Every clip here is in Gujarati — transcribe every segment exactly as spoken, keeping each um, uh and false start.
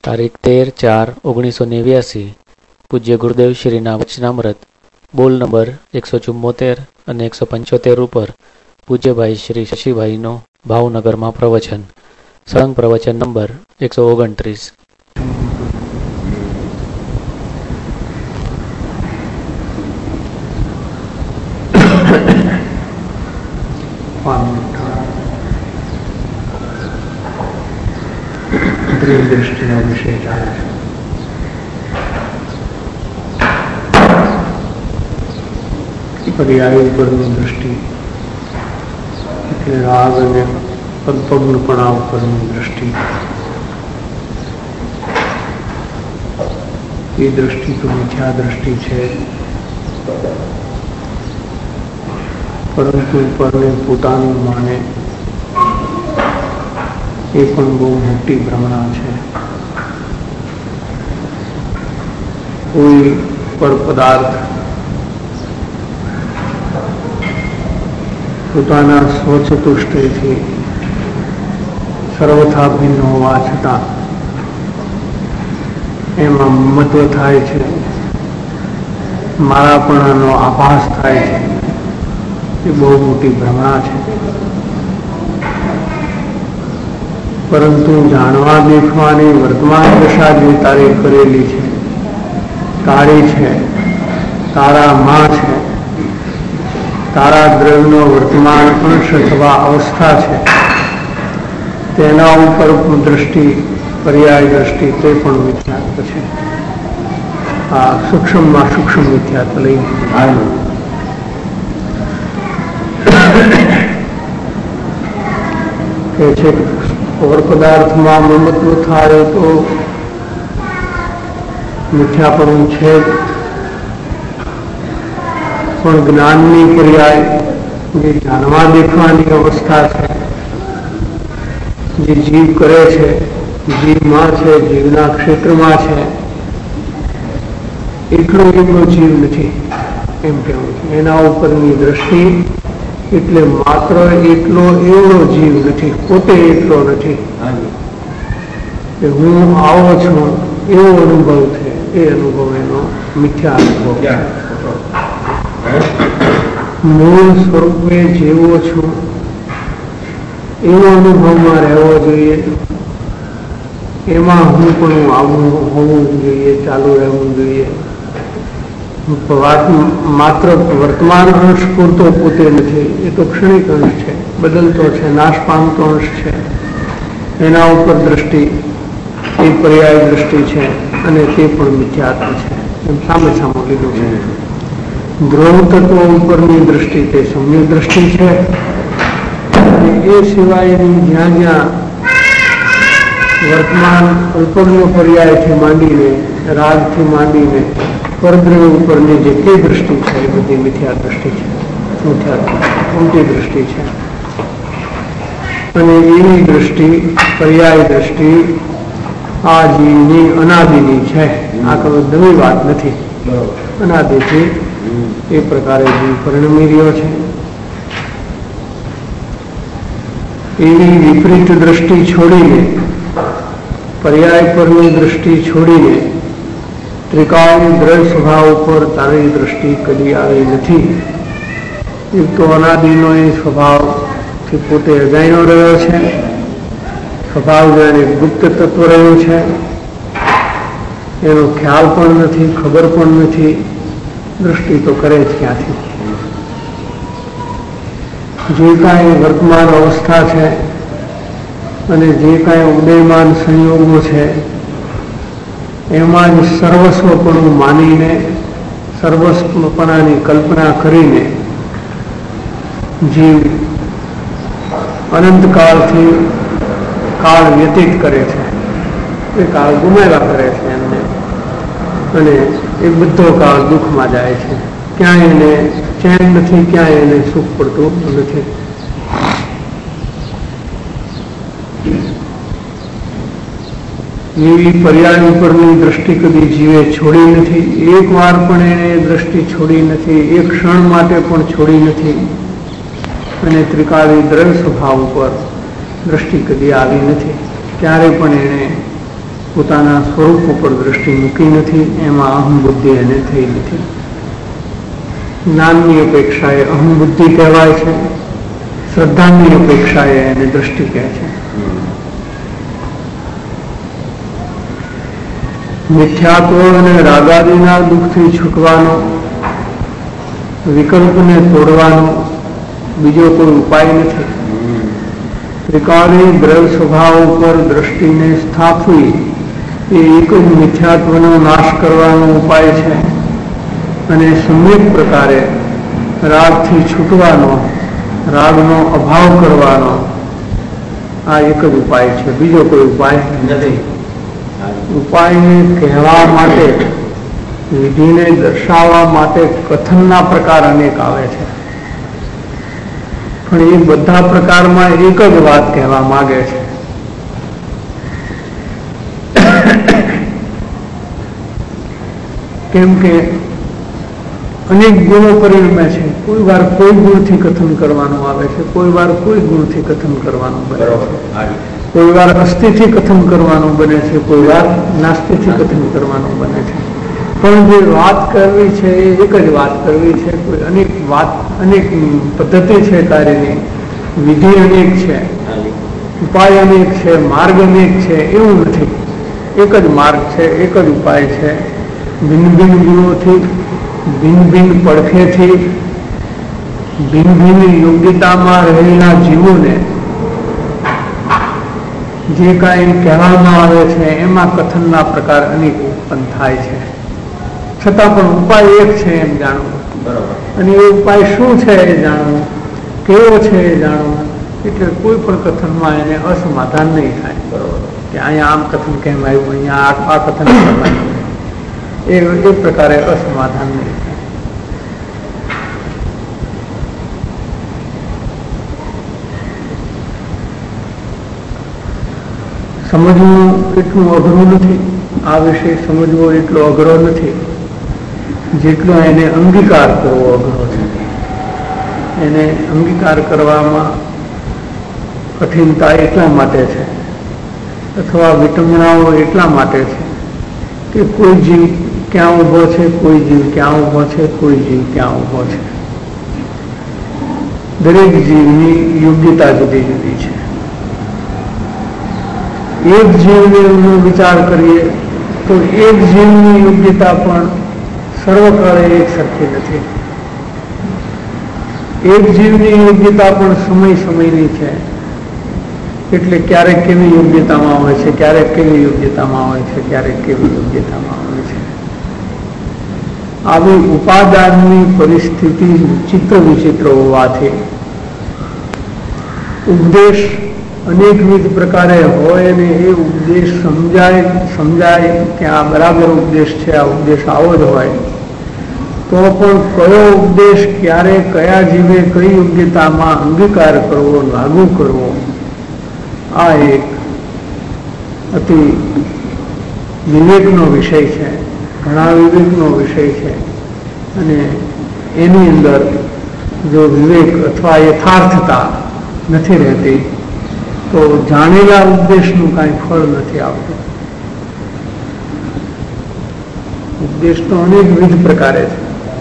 તારીખ તેર ચાર ઓગણીસો નેવ્યાસી પૂજ્ય ગુરુદેવ શ્રીના વચનામૃત બોલ નંબર એકસો ચુમ્મોતેર અને એકસો પંચોતેર ઉપર પૂજ્યભાઈ શ્રી શશીભાઈનું ભાવનગરમાં પ્રવચન. સળંગ પ્રવચન નંબર એકસો ઓગણત્રીસ. દ્રષ્ટિનો વિષય ચાલે છે. પર્યાય ઉપરની દ્રષ્ટિ એટલે રાગ અને પગપગપણા ઉપરની દ્રષ્ટિ. એ દ્રષ્ટિ તો મિથ્યા દ્રષ્ટિ છે, પરંતુ ઉપરને પોતાનું માને એ પણ બહુ મોટી ભ્રમણા છે. કોઈ પર પદાર્થ પોતાના સ્વચતુષ્ટયથી સર્વથા ભિન્ન હોવા છતાં એમાં મહત્વ થાય છે, મારાપણાનો આભાસ થાય છે, એ બહુ મોટી ભ્રમણા છે. પરંતુ જાણવા દેખવાની વર્તમાન દશા જે તારે કરેલી છે, તારી છે, તારા માં છે, તારા દ્રવ્યનો વર્તમાન અંશ અથવા અવસ્થા છે, તેના ઉપર દ્રષ્ટિ પર્યાય દ્રષ્ટિ તે પણ મિથ્યાત્વ છે. આ સૂક્ષ્મમાં સૂક્ષ્મ મિથ્યાત્વ લઈ કે છે. ઓર પદાર્થમાં મમત્વ થાય તો મિથ્યાપણું છે, પણ જ્ઞાનની પર્યાય જે જાણવા દેખવાની અવસ્થા છે, જે જીવ કરે છે, જીવમાં છે, જીવના ક્ષેત્રમાં છે, એટલો એટલો જીવ નથી એમ કહેવું છે. એના ઉપરની દ્રષ્ટિ એટલે માત્ર એટલો એવડો જીવ નથી, પોતે એટલો નથી કે હું આવો છું એવો અનુભવ છે. એ અનુભવ એનો મિથ્યા અનુભવ છે. મૂળ સ્વરૂપે જેવો છું એવો અનુભવમાં રહેવો જોઈએ. એમાં હું પણ આવું હોવું જોઈએ, ચાલુ રહેવું જોઈએ. માત્ર વર્તમાન અંશ પૂરતો પોતે નથી, એ તો ક્ષણિક અંશ છે, બદલતો છે, નાશ પામતો અંશ છે. એના ઉપર દ્રષ્ટિ એ પર્યાય દ્રષ્ટિ છે અને તે પણ મિથ્યાત્વ છે. એમ સામે સામે લીધું છે. ધ્રુવ તત્વ ઉપરની દ્રષ્ટિ તે સમ્યક દ્રષ્ટિ છે. એ સિવાયની જ્યાં જ્યાં વર્તમાન અલ્પજ્ઞ પર્યાયથી માંડીને રાગથી માંડીને પરદ્રવ્ય ઉપરની જે કઈ દ્રષ્ટિ છે એ બધી મિથ્યા દ્રષ્ટિ છે, મિથ્યા ઊંટી દ્રષ્ટિ છે. અને એવી દ્રષ્ટિ પર્યાય દ્રષ્ટિ આ જીવની અનાદિની છે. આ કોઈ નવી વાત નથી. અનાદિથી એ પ્રકારે જીવ પરિણમી રહ્યો છે. એવી વિપરીત દ્રષ્ટિ છોડીને, પર્યાય પરની દ્રષ્ટિ છોડીને ત્રિકાળ દ્રવ્ય સ્વભાવ ઉપર તારી દ્રષ્ટિ કદી આવી નથી. એક તો અનાદિનો એ સ્વભાવથી પોતે અજાણ્યો રહ્યો છે, સ્વભાવ જાણે ગુપ્ત તત્વ રહ્યું છે, એનો ખ્યાલ પણ નથી, ખબર પણ નથી. દ્રષ્ટિ તો કરે જ ક્યાંથી? જે કાંઈ વર્તમાન અવસ્થા છે અને જે કાંઈ ઉદયમાન સંયોગો છે એમાં જ સર્વસ્વપણું માનીને, સર્વસ્વપણાની કલ્પના કરીને જીવ અનંતકાળથી કાળ વ્યતીત કરે છે. એ કાળ ગુમાવ્યા કરે છે એમને, અને એ બધો કાળ દુઃખમાં જાય છે. ક્યાંય એને ચેન નથી, ક્યાંય એને સુખ પડતું નથી. એવી પર્યાય ઉપરની દ્રષ્ટિ કદી જીવે છોડી નથી. એક વાર પણ એને દ્રષ્ટિ છોડી નથી, એક ક્ષણ માટે પણ છોડી નથી. અને ત્રિકાળી દ્રવ્ય સ્વભાવ ઉપર દ્રષ્ટિ કદી આવી નથી. ક્યારે પણ એને પોતાના સ્વરૂપ ઉપર દ્રષ્ટિ મૂકી નથી, એમાં અહમ બુદ્ધિ એને થઈ નથી. જ્ઞાનની અપેક્ષાએ અહમ બુદ્ધિ કહેવાય છે, શ્રદ્ધાની અપેક્ષાએ એને દ્રષ્ટિ કહે છે. મિથ્યાત્વ અને રાગાદીના દુઃખથી છૂટવાનો, વિકલ્પને તોડવાનો બીજો કોઈ ઉપાય નથી. ત્રિકાળી દ્રવ્ય સ્વભાવ ઉપર દ્રષ્ટિને સ્થાપવી એ એક જ મિથ્યાત્વનો નાશ કરવાનો ઉપાય છે, અને સમ્યક પ્રકારે રાગથી છૂટવાનો, રાગનો અભાવ કરવાનો આ એક જ ઉપાય છે, બીજો કોઈ ઉપાય નથી. ઉપાયને કહેવા માટે, વિધિને દર્શાવવા માટે કથનના પ્રકાર અનેક આવે છે, પણ એ બધા પ્રકારમાં એક જ વાત કહેવા માંગે છે. કેમ કે અનેક ગુણો પરિણમે છે. કોઈ વાર કોઈ ગુણથી કથન કરવાનું આવે છે, કોઈ વાર કોઈ ગુણથી કથન કરવાનું બને છે, કોઈ વાર અસ્થિથી કથન કરવાનું બને છે, કોઈ વાર નાસ્તિથી કથન કરવાનું બને છે. પણ જે વાત કરવી છે એ એક જ વાત કરવી છે. કોઈ અનેક વાત, અનેક પદ્ધતિ છે કાર્યની, વિધિ અનેક છે, ઉપાય અનેક છે, માર્ગ અનેક છે, એવું નથી. એક જ માર્ગ છે, એક જ ઉપાય છે. ભિન્ન ભિન્ન ગુણોથી, ભિન્ન ભિન્ન પડખેથી, ભિન્ન ભિન્ન યોગ્યતામાં રહેલા જીવોને જે કાંઈ કહેવામાં આવે છે એમાં કથનના પ્રકાર અનેક ઉત્પન્ન થાય છે. છતાં પણ ઉપાય એક છે એમ જાણવું, અને એ ઉપાય શું છે એ જાણવું, કેવો છે એ જાણવું. એટલે કોઈ પણ કથનમાં એને અસમાધાન નહીં થાય. કે અહીંયા આમ કથન કેમ આવ્યું, અહીંયા આ કથન કેમ આવ્યું, એ એ પ્રકારે અસમાધાન નહીં થાય. સમજવું એટલું અઘરું નથી, આ વિષય સમજવો એટલો અઘરો નથી જેટલો એને અંગીકાર કરવો અઘરો છે. એને અંગીકાર કરવામાં કઠિનતા એટલા માટે છે, અથવા વિટંબણાઓ એટલા માટે છે કે કોઈ જીવ ક્યાં ઊભો છે, કોઈ જીવ ક્યાં ઊભો છે, કોઈ જીવ ક્યાં ઊભો છે. દરેક જીવની યોગ્યતા જુદી જુદી છે. એક જીવનો વિચાર કરીએ તો એક જીવની યોગ્યતા પણ સર્વકાળે એક સરખી નથી. એક જીવની યોગ્યતા પણ સમય સમયની છે. એટલે ક્યારેક કેવી યોગ્યતામાં હોય છે, ક્યારેક કેવી યોગ્યતામાં હોય છે, ક્યારેક કેવી યોગ્યતામાં હોય છે. આવી ઉપાદાનની પરિસ્થિતિ ચિત્ર વિચિત્ર હોવાથી ઉપદેશ અનેકવિધ પ્રકારે હોય, અને એ ઉપદેશ સમજાય સમજાય કે આ બરાબર ઉપદેશ છે, આ ઉપદેશ આવો જ હોય, તો પણ કયો ઉપદેશ ક્યારે કયા જીવે કઈ યોગ્યતામાં અંગીકાર કરવો, લાગુ કરવો, આ એક અતિ વિવેકનો વિષય છે, ઘણા વિવેકનો વિષય છે. અને એની અંદર જો વિવેક અથવા યથાર્થતા નથી રહેતી તો જાણેલા ઉપદેશનું કાંઈ ફળ નથી આવતું. ઉપદેશ તો અનેકવિધ પ્રકારે છે,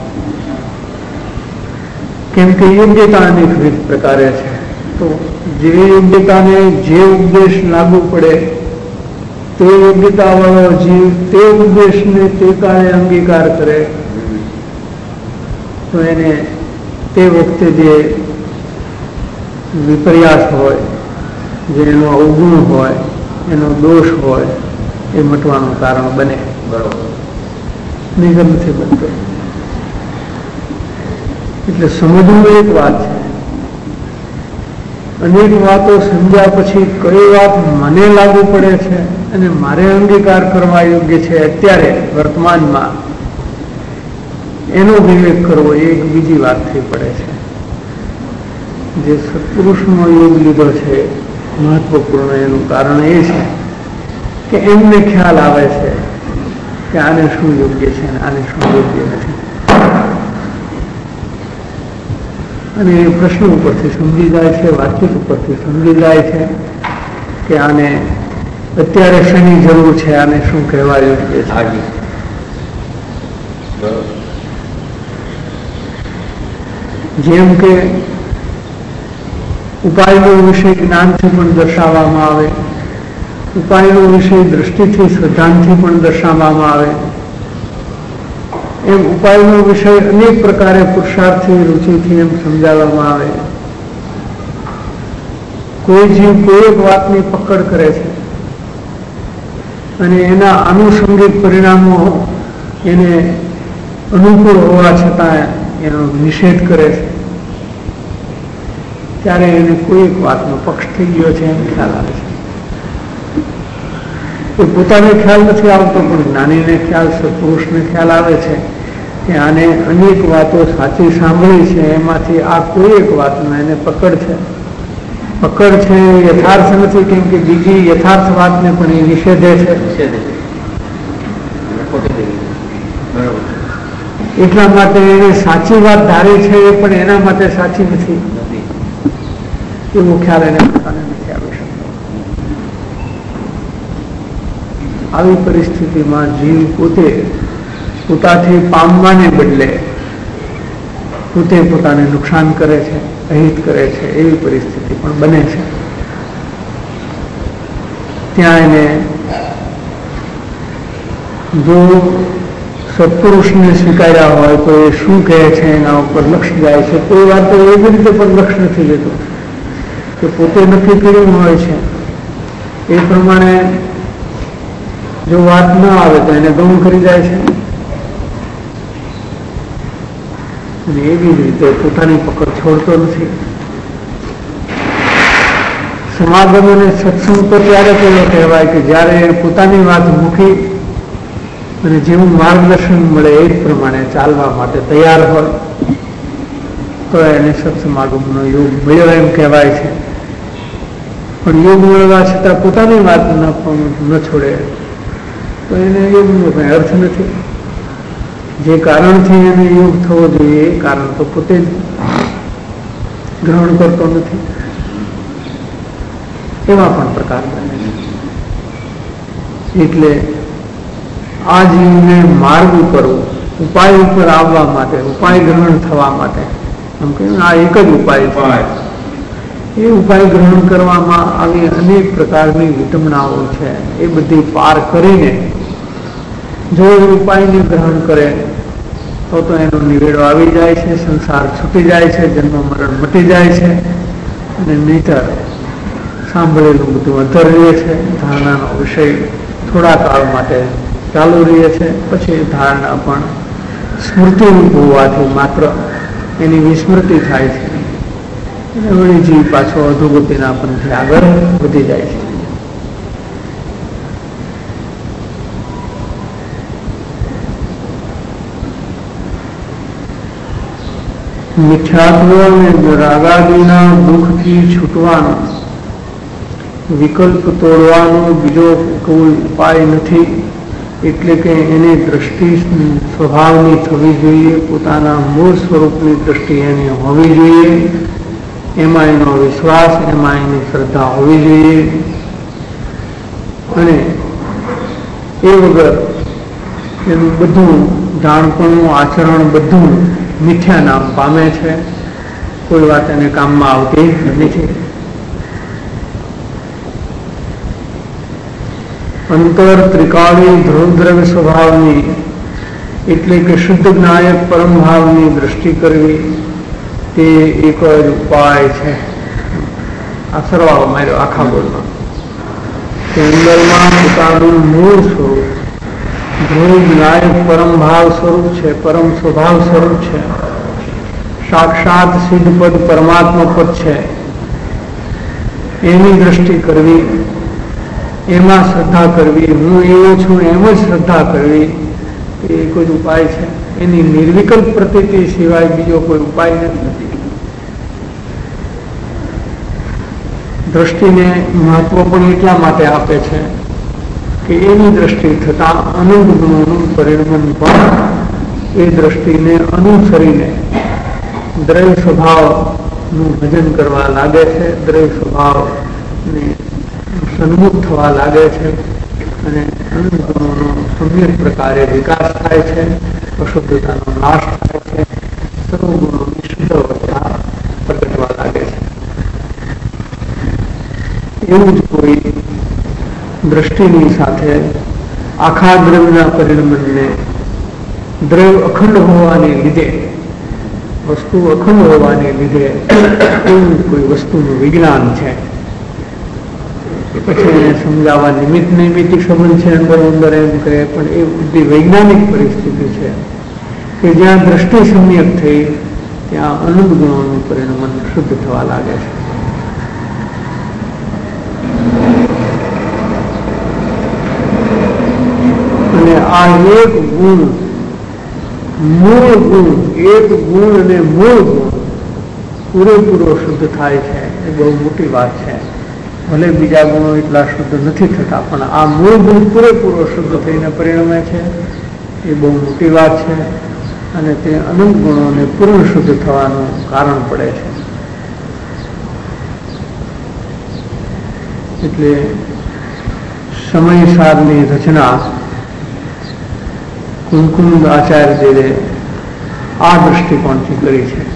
કેમ કે યોગ્યતા અનેકવિધ પ્રકારે છે. તો જે યોગ્યતાને જે ઉપદેશ લાગુ પડે તે યોગ્યતા વાળો જીવ તે ઉપદેશને તે કાળે અંગીકાર કરે તો એને તે વખતે જે વિપર્યાસ હોય, જે એનો અવગુણ હોય, એનો દોષ હોય, એ મટવાનું કારણ બને. બરોબર, નિગમ નથી બનતો. એટલે સમજવું એક વાત છે. અનેક વાતો સમજ્યા પછી કઈ વાત મને લાગુ પડે છે અને મારે અંગીકાર કરવા યોગ્ય છે અત્યારે વર્તમાનમાં, એનો વિવેક કરવો એ એક બીજી વાત થઈ પડે છે. જે સત્પુરુષનો યોગ લીધો છે મહત્વપૂર્ણ, એનું કારણ એ છે કે એમને ખ્યાલ આવે છે કે આને શું યોગ્ય છે અને આને શું યોગ્ય નથી. અને એ પ્રશ્ન ઉપરથી સમજી જાય છે, વાતચીત ઉપરથી સમજી જાય છે કે આને અત્યારે શેની જરૂર છે, આને શું કહેવા યોગ્ય છે? જેમ કે ઉપાયનો વિષય જ્ઞાનથી પણ દર્શાવવામાં આવે, ઉપાયનો વિષય દ્રષ્ટિથી શ્રદ્ધાંતથી પણ દર્શાવવામાં આવે, એમ ઉપાયનો વિષય અનેક પ્રકારે પુરુષાર્થથી રુચિથી એમ સમજાવવામાં આવે. કોઈ જીવ કોઈ એક વાતની પકડ કરે છે અને એના આનુષંગિક પરિણામો એને અનુકૂળ હોવા છતાં એનો નિષેધ કરે છે, ત્યારે એને કોઈ એક વાતનો પક્ષ થઈ ગયો છે એમ ખ્યાલ આવે છે. એ પોતાને ખ્યાલ નથી આવતો, પણ જ્ઞાનીને ખ્યાલ, સત્પુરુષને ખ્યાલ આવે છે કે આને અનેક વાતો સાચી સાંભળી છે, એમાંથી આ કોઈ એક વાતમાં એને પકડ છે. પકડ છે યથાર્થ નથી, કેમ કે બીજી યથાર્થ વાતને પણ એ નિષેધે છે. એટલા માટે એને સાચી વાત ધારે છે, એ પણ એના માટે સાચી નથી એવો ખ્યાલ એને પોતાને નથી આવી શકતો. આવી પરિસ્થિતિમાં જીવ પોતે પોતાથી પામવાને બદલે પોતે પોતાને નુકસાન કરે છે, અહિત કરે છે, એવી પરિસ્થિતિ પણ બને છે. ત્યાં એને જો સત્પુરુષને સ્વીકાર્યા હોય તો એ શું કહે છે એના ઉપર લક્ષ જાય છે. કોઈ વાર તો એવી રીતે પણ લક્ષ નથી લેતું કે પોતે નક્કી કર્યું હોય છે એ પ્રમાણે જો વાત ન આવે તો એને ગૌણ કરી જાય છે, અને એવી જ રીતે પોતાની પકડ છોડતો નથી. સમાગમ અને સત્સંગ તો ત્યારે પેલો કહેવાય કે જ્યારે પોતાની વાત મૂકી અને જેવું માર્ગદર્શન મળે એ જ પ્રમાણે ચાલવા માટે તૈયાર હોય તો એને સત્સમાગમનો યોગ મળ્યો એમ કહેવાય છે. પણ યોગ મળવા છતાં પોતાની વાત ન ન છોડે તો એને યોગનો કંઈ અર્થ નથી. જે કારણથી એને યોગ થવો જોઈએ એ કારણ તો પોતે જ ગ્રહણ કરતો નથી. એવા પણ પ્રકાર બને છે. એટલે આ જીવને માર્ગ ઉપર, ઉપાય ઉપર આવવા માટે, ઉપાય ગ્રહણ થવા માટે, એમ કે આ એક જ ઉપાય છે, એ ઉપાય ગ્રહણ કરવામાં આવી અનેક પ્રકારની વિટમણાઓ છે. એ બધી પાર કરીને જો એ ઉપાયને ગ્રહણ કરે તો તો એનો નિવેડો આવી જાય છે, સંસાર છૂટી જાય છે, જન્મ મરણ મટી જાય છે, અને નહીતર સાંભળેલું બધું અધર રહે છે. ધારણાનો વિષય થોડા કાળ માટે ચાલુ રહે છે, પછી ધારણા પણ સ્મૃતિરૂપ હોવાથી માત્ર એની વિસ્મૃતિ થાય છે, અને વળી જીવ પાછો અધોગતિના પંથે આગળ વધી જાય છે. મિથ્યાત્વ અને રાગાદિના દુઃખથી છૂટવાનો, વિકલ્પ તોડવાનો બીજો કોઈ ઉપાય નથી. એટલે કે એની દ્રષ્ટિ સ્વભાવની થવી જોઈએ, પોતાના મૂળ સ્વરૂપની દ્રષ્ટિ એની હોવી જોઈએ, એમાં એનો વિશ્વાસ, એમાં એની શ્રદ્ધા હોવી જોઈએ, અને એ વગર એનું બધું જાણપણું, આચરણ બધું મિથ્યા નામ પામે છે. કોઈ વાત એને કામમાં આવતી નથી. અંતર ત્રિકાળી ધ્રુવદ્રવ્ય સ્વભાવની એટલે કે શુદ્ધ જ્ઞાયક પરમ ભાવની દ્રષ્ટિ કરવી તે એક જ ઉપાય છે. આ સરવાળો માર્યો આખા બોલમાં. અંદરમાં પોતાનું મૂળ સ્વરૂપ ધ્રુવ જ્ઞાયક પરમ ભાવ સ્વરૂપ છે, પરમ સ્વભાવ સ્વરૂપ છે, સાક્ષાત સિદ્ધ પદ પરમાત્મા પદ છે. એની દ્રષ્ટિ કરવી, એમાં શ્રદ્ધા કરવી, હું એવો છું એમ જ શ્રદ્ધા કરવી, એ કોઈ ઉપાય છે. એની નિર્વિકલ્પ પ્રતીતિ સિવાય બીજો કોઈ ઉપાય નથી. દ્રષ્ટિને મહત્વ પણ એટલા માટે આપે છે કે એની દ્રષ્ટિ થતા અનંત ગુણોનું પરિણમન પણ એ દ્રષ્ટિને અનુસરીને દ્રવ્ય સ્વભાવનું ભજન કરવા લાગે છે. દ્રવ્ય સ્વભાવને સન્મુખ થવા લાગે છે અને અનંત ગુણોનો સમ્યક પ્રકારે વિકાસ થાય છે, અશુદ્ધતાનો નાશ થાય છે, સર્વ ગુણોની શુદ્ધ અવસ્થા પ્રગટવા લાગે છે. એવું જ કોઈ દ્રષ્ટિની સાથે આખા દ્રવ્યના પરિણમને દ્રવ્ય અખંડ હોવાને લીધે, વસ્તુ અખંડ હોવાને લીધે એવું કોઈ વસ્તુનું વિજ્ઞાન છે. પછી એને સમજાવવા નિમિત્ત નૈમિત્તિક સંબંધ છે, અંદર અંદર એમ કહે, પણ એ બધી વૈજ્ઞાનિક પરિસ્થિતિ છે કે જ્યાં દ્રષ્ટિ સમ્યક થઈ ત્યાં અનંત ગુણોનું પરિણમન શુદ્ધ થવા લાગે છે. અને આ એક ગુણ, મૂળ ગુણ, એક ગુણ અને મૂળ ગુણ પૂરેપૂરો શુદ્ધ થાય છે એ બહુ મોટી વાત છે. ભલે બીજા ગુણો એટલા શુદ્ધ નથી થતા, પણ આ મૂળ ગુણ પૂરેપૂરો શુદ્ધ થઈને પરિણમે છે એ બહુ મોટી વાત છે અને તે અનંત ગુણોને પૂર્ણ શુદ્ધ થવાનું કારણ પડે છે. એટલે સમયસારની રચના કુમકુંદ આચાર્યજીએ આ દૃષ્ટિકોણથી કરી છે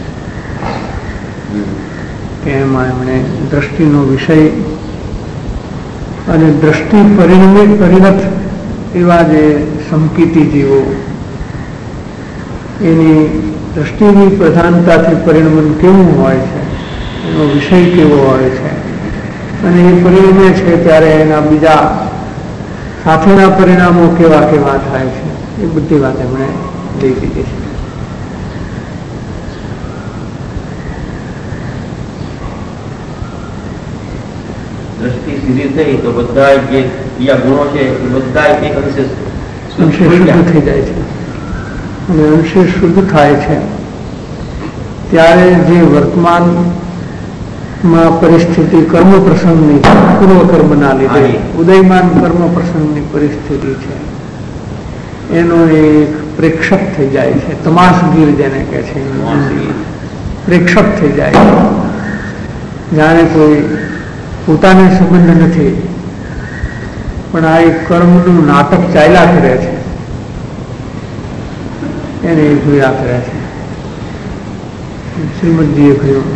કે એમાં એમણે દ્રષ્ટિનો વિષય અને દ્રષ્ટિ પરિણમિત પરિણત એવા જે સમકીતી જીવો, એની દ્રષ્ટિની પ્રધાનતાથી પરિણમન કેવું હોય છે, એનો વિષય કેવો હોય છે અને એ પરિણમે છે ત્યારે એના બીજા સાથેના પરિણામો કેવા કેવા થાય છે, એ બધી વાત એમણે લઈ દીધી છે. દ્રષ્ટિ સીધી થઈ તો બધા જે બીજા ગુણો છે એ બધા એક અંશે અંશે શુદ્ધ થઈ જાય છે અને અંશે શુદ્ધ થાય છે ત્યારે જે વર્તમાનમાં પરિસ્થિતિ કર્મ પ્રસંગની છે, પૂર્વ કર્મના લીધે ઉદયમાન કર્મ પ્રસંગની પરિસ્થિતિ છે, એનો એક પ્રેક્ષક થઈ જાય છે. તમાસગીર જેને કહે છે, પ્રેક્ષક થઈ જાય છે. જાણે કોઈ પોતાને સંબંધ નથી, પણ આ એક કર્મનું નાટક ચાલ્યા કરે છે એને જોયા કરે છે. શ્રીમદજીએ કહ્યું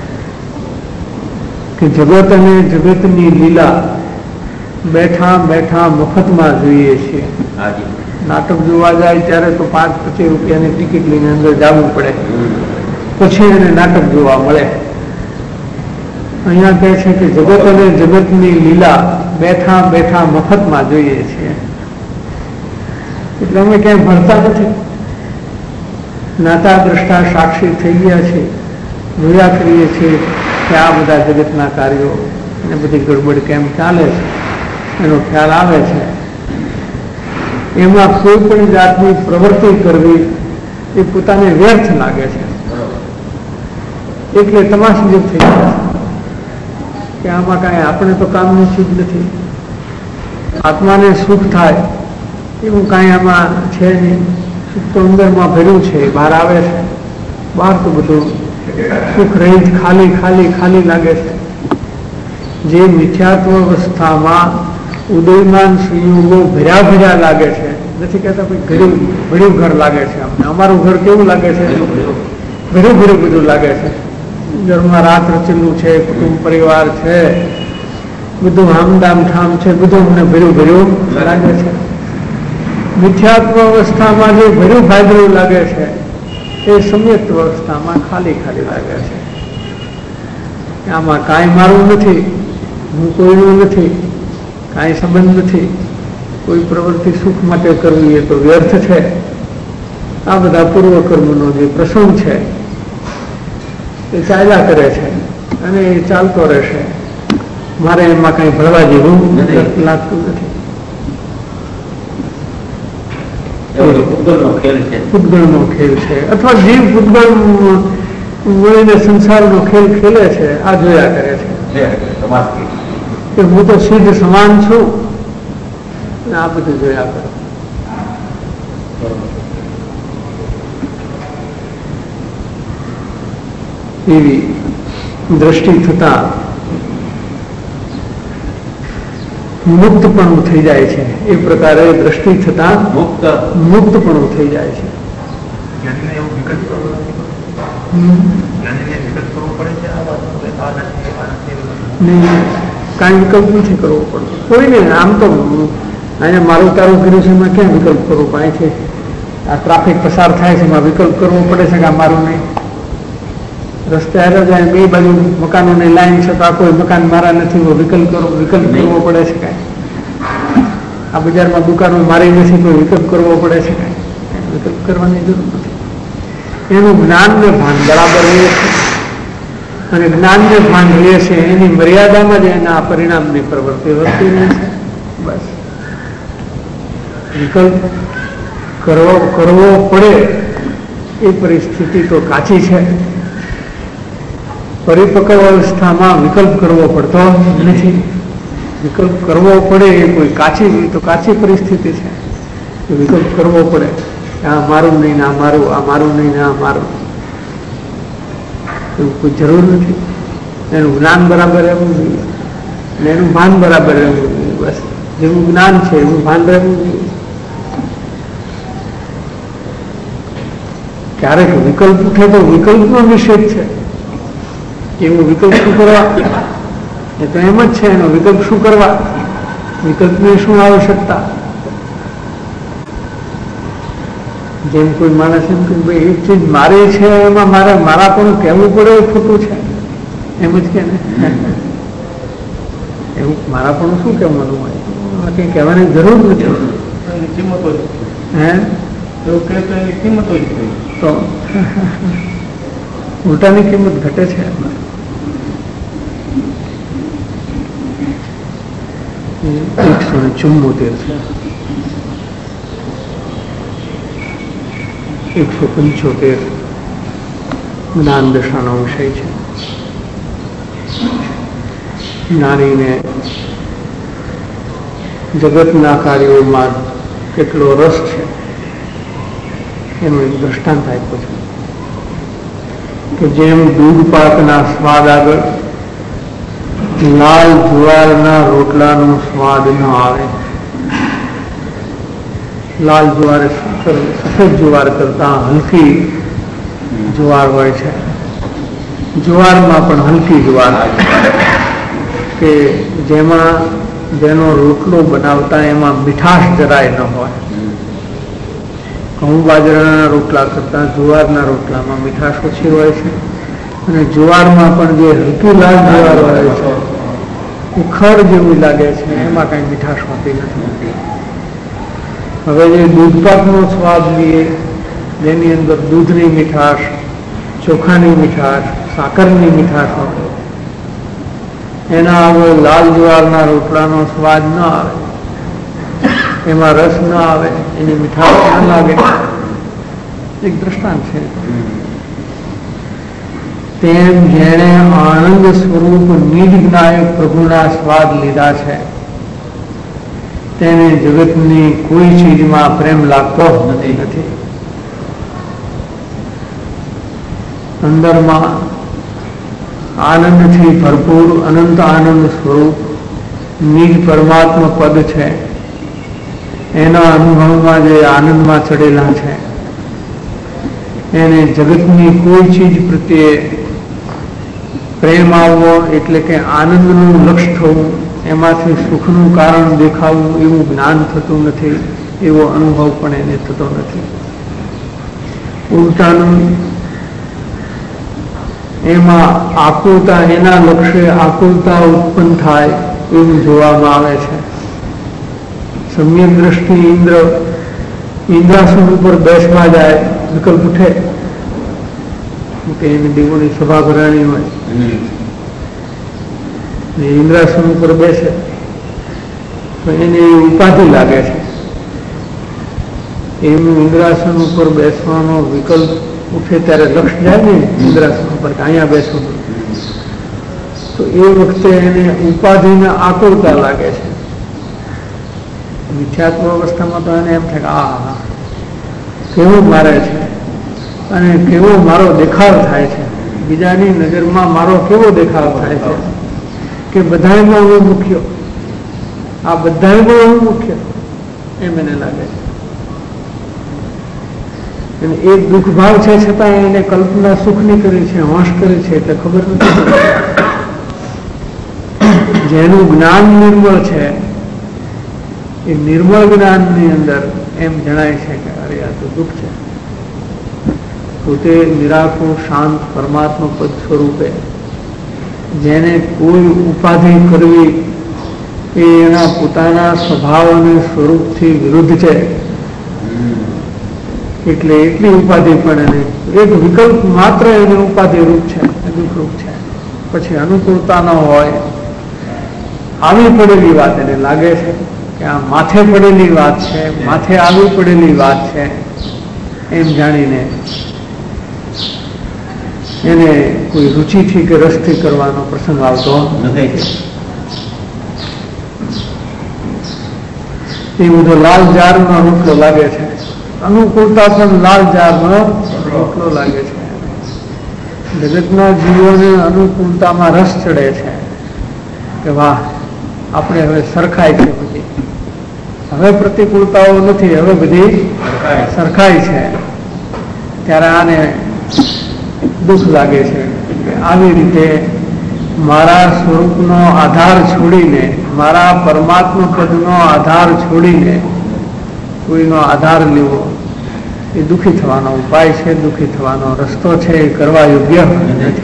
કે જગત અને જગતની લીલા બેઠા બેઠા મફતમાં જોઈએ છીએ. નાટક જોવા જાય ત્યારે તો પાંચ પચીસ રૂપિયાની ટિકિટ લઈને અંદર જવું પડે, પછી એને નાટક જોવા મળે. અહીંયા કહે છે કે જગત અને જગતની લીલા બેઠા બેઠા મફતમાં જોઈએ છીએ. એટલે અમે ક્યાંય ભણતા નથી, નાતા દ્રષ્ટા સાક્ષી થઈ ગયા છે, જોયા કરીએ છીએ કે આ બધા જગતના કાર્યો અને બધી ગડબડ કેમ ચાલે છે એનો ખ્યાલ આવે છે. એમાં કોઈ પણ જાતની પ્રવૃત્તિ કરવી એ પોતાને વ્યર્થ લાગે છે, એટલે તમાશગીર થઈ ગયા છે કે આમાં કાંઈ આપણે તો કામની ચીજ નથી, આત્માને સુખ થાય એવું કાંઈ આમાં છે નહીં. સુખ તો અંદરમાં ભર્યું છે, બહાર આવે છે, બહાર તો બધું સુખ રહિત ખાલી ખાલી ખાલી લાગે છે. જે મિથ્યાત્વ અવસ્થામાં ઉદયમાન સંયોગો ભર્યા ભર્યા લાગે છે, નથી કહેતા ભાઈ ઘડ્યું ભર્યું ઘર લાગે છે અમને, અમારું ઘર કેવું લાગે છે, ભર્યું ભર્યું બધું લાગે છે. ઘરમાં રાત રચેલું છે, કુટુંબ પરિવાર છે, બધું હામદામ ઠામ છે, બધું અમને ભર્યું ભર્યું લાગે છે. મિથ્યાત્વ અવસ્થામાં જે ભર્યું ભાગરું લાગે છે એ સમ્યક્ત અવસ્થામાં ખાલી ખાલી લાગે છે. આમાં કાંઈ મારું નથી, હું કોઈનું નથી, કાંઈ સંબંધ નથી, કોઈ પ્રવૃત્તિ સુખ માટે કરવી એ તો વ્યર્થ છે. આ બધા પૂર્વકર્મનો જે પ્રસંગ છે એ ચાલ્યા કરે છે અને એ ચાલતો રહેશે. મારે એમાં કંઈ ભળવા જેવું લાગતું નથી. પૂતગલનો ખેલ છે અથવા જીવ પૂતગલ મળીને સંસારનો ખેલ ખેલે છે, આ જોયા કરે છે કે હું તો સિદ્ધ સમાન છું, આ બધું જોયા કરે. એવી દ્રષ્ટિ થતા મુક્તપણું થઈ જાય છે. એ પ્રકારે દ્રષ્ટિ થતા મુક્ત મુક્તપણું થઈ જાય છે. જ્ઞાનીને એવું વિકલ્પ કરવો નથી. જ્ઞાનીને વિકલ્પ કરવો પડે છે. આ વાત આ નથી આ નથી નહીં, કાંઈ વિકલ્પ નથી કરવો પડતો કોઈને. આમ તો અહીંયા મારું તારું કર્યું છે એમાં ક્યાં વિકલ્પ કરવો પડે છે? આ ટ્રાફિક પસાર થાય છે એમાં વિકલ્પ કરવો પડે છે કે આ મારું નહીં? રસ્તે આવ્યા જાય બે બાજુ મકાનોની લાઈન છે તો આ કોઈ મકાન મારા નથી, વિકલ્પ કરવો વિકલ્પ કરવો પડે છે કાંઈ? આ બજારમાં દુકાનો મારી નથી તો વિકલ્પ કરવો પડે છે કાંઈ? વિકલ્પ કરવાની જરૂર નથી. એનું જ્ઞાનને ભાન બરાબર રહે છે અને જ્ઞાનને ભાન રહે છે એની મર્યાદામાં જ એના પરિણામની પ્રવૃત્તિ વર્તી રહે છે. બસ વિકલ્પ કરવો કરવો પડે એ પરિસ્થિતિ તો કાચી છે. પરિપક્વ અવસ્થામાં વિકલ્પ કરવો પડતો નથી. વિકલ્પ કરવો પડે એ કોઈ કાચી તો કાચી પરિસ્થિતિ છે. વિકલ્પ કરવો પડે આ મારું નહીં ને આ મારું, આ મારું નહીં ને આ મારું, એવું કોઈ જરૂર નથી. એનું જ્ઞાન બરાબર રહેવું જોઈએ અને એનું ભાન બરાબર રહેવું જોઈએ. બસ જેવું જ્ઞાન છે એવું ભાન રહેવું જોઈએ. ક્યારેક વિકલ્પ ઉઠે તો વિકલ્પનો નિષેધ છે. એવો વિકલ્પ શું કરવા? એ તો એમ જ છે. એનો વિકલ્પ શું કરવા? વિકલ્પની શું આવશ્યકતા? જેમ કોઈ માણસ એમ કે ભાઈ એક ચીજ મારી છે એમાં મારે મારા પણ કહેવું પડે એ ખોટું છે એમ જ કે ને. એવું મારા પણ શું કહેવાનું હોય? કંઈ કહેવાની જરૂર નથી. કિંમતો હે એવું કહે તો એની કિંમતો જ તો ઉલટાની કિંમત ઘટે છે. એકસો ને ચુમ્મોતેર છે. એકસો પંચોતેર જ્ઞાન દશાનો વિષય છે. જ્ઞાનીને જગતના કાર્યોમાં કેટલો રસ છે એનું એક દ્રષ્ટાંત આપ્યું છે કે જેમ દૂધ પાકના સ્વાદ આગળ લાલ જુવારના રોટલાનો સ્વાદ ન આવે. લાલ જુવાર સફેદ જુવાર કરતા હલકી જુવાર હોય છે. જુવારમાં પણ હલકી જુવાર કે જેમાં જેનો રોટલો બનાવતા એમાં મીઠાશ જરાય ન હોય. ઘઉં બાજરાના રોટલા કરતા જુવારના રોટલામાં મીઠાશ ઓછી હોય છે અને જુવારમાં પણ જે હલકી લાલ જુવાર હોય છે એ ખર જેવું લાગે છે, એમાં કઈ મીઠાશ હોતી નથી. હવે જે દૂધપાકનો સ્વાદ લઈએ જેની અંદર દૂધની મીઠાશ, ચોખાની મીઠાશ, સાકરની મીઠાશ હોય, એના હવે લાલ જુવારના રોટલાનો સ્વાદ ન આવે, એમાં રસ ન આવે, એની મીઠાશ ન લાગે. એક દ્રષ્ટાંત છે. તેમ જેણે આનંદ સ્વરૂપ નિજ જ્ઞાયક પ્રભુના સ્વાદ લીધા છે તેને જગતની કોઈ ચીજમાં પ્રેમ લાગતો નથી. અંદરમાં આનંદથી ભરપૂર અનંત આનંદ સ્વરૂપ નિજ પરમાત્મા પદ છે. એના અનુભવમાં જે આનંદમાં ચડેલા છે એને જગતની કોઈ ચીજ પ્રત્યે પ્રેમ આવવો એટલે કે આનંદનું લક્ષ્ય થવું, એમાંથી સુખનું કારણ દેખાવું એવું જ્ઞાન થતું નથી, એવો અનુભવ પણ એને થતો નથી. ઉલટાનું એમાં આકુલતા, એના લક્ષ્ય આકુલતા ઉત્પન્ન થાય એવું જોવામાં આવે છે. સમ્યક દ્રષ્ટિ ઇન્દ્ર ઇન્દ્રાસન ઉપર બેસવા જાય, વિકલ્પ ઉઠે કે એની દેવોની સભા ભરાણી હોય, ઇન્દ્રાસન ઉપર બેસે તો એને ઉપાધિ લાગે છે. એનું ઇન્દ્રાસન ઉપર બેસવાનો વિકલ્પ ઉઠે ત્યારે લક્ષ જાય ને ઇન્દ્રાસન ઉપર કે અહીંયા બેસવું, તો એ વખતે એને ઉપાધિને આકુરતા લાગે છે. મિથ્યાત્વ અવસ્થામાં તો એને એમ થાય કે આ કેવું મારે છે અને કેવો મારો દેખાવ થાય છે, બીજાની નજરમાં મારો કેવો દેખાવ થાય છે કે બધામાં હું મુખ્ય, આ બધા ગુણો મુખ્ય એમ એને લાગે છે. એક દુઃખ ભાવ છે છતાં એને કલ્પના સુખની કરી છે, હોશ કરી છે એટલે ખબર નથી. જેનું જ્ઞાન નિર્મળ છે એ નિર્મળ જ્ઞાનની અંદર એમ જણાય છે કે અરે આ તો દુઃખ છે. પોતે નિરાકુળ શાંત પરમાત્મા પદ સ્વરૂપે જેને કોઈ ઉપાધિ કરવી એ એના પોતાના સ્વભાવ અને સ્વરૂપથી વિરુદ્ધ છે. એટલે એટલી ઉપાધિ પણ એને એક વિકલ્પ માત્ર એને ઉપાધિ રૂપ છે, દુઃખરૂપ છે. પછી અનુકૂળતા ન હોય આવી પડેલી વાત એને લાગે છે કે આ માથે પડેલી વાત છે, માથે આવી પડેલી વાત છે એમ જાણીને એને કોઈ રુચિથી કે રસથી કરવાનો પ્રસંગ આવતો નથી. એ બધો લાલ જારનો રોટલો લાગે છે. અનુકૂળતા પણ લાલ જારનો રોટલો લાગે છે. જગતના જીવોને અનુકૂળતામાં રસ ચડે છે કે વાહ આપણે હવે સરખાઈ છે, બધી હવે પ્રતિકૂળતાઓ નથી, હવે બધી સરખાઈ છે. ત્યારે આને દુઃખ લાગે છે કે આવી રીતે મારા સ્વરૂપનો આધાર છોડીને, મારા પરમાત્મા પદનો આધાર છોડીને કોઈનો આધાર લેવો એ દુઃખી થવાનો ઉપાય છે, દુઃખી થવાનો રસ્તો છે, એ કરવા યોગ્ય નથી.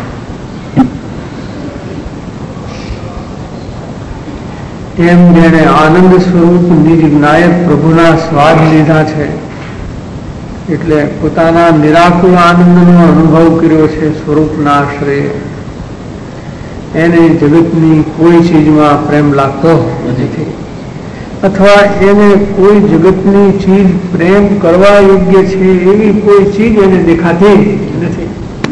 એમ જેણે આનંદ સ્વરૂપ નિજ નાયક પ્રભુના સ્વાદ લીધા છે એટલે પોતાના નિરાકુળ આનંદનો અનુભવ કર્યો છે સ્વરૂપના આશ્રય, એને જગતની કોઈ ચીજમાં પ્રેમ લાગતો નથી. અથવા એને કોઈ જગતની ચીજ પ્રેમ કરવા યોગ્ય છે એવી કોઈ ચીજ એને દેખાતી નથી.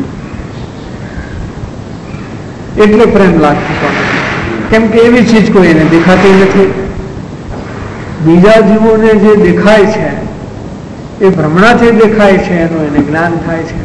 એટલે પ્રેમ લાગતો નથી, કેમ કે એવી ચીજ કોઈ એને દેખાતી નથી. બીજા જીવોને જે દેખાય છે એ ભ્રમણાથી દેખાય છે, એનું એને જ્ઞાન થાય છે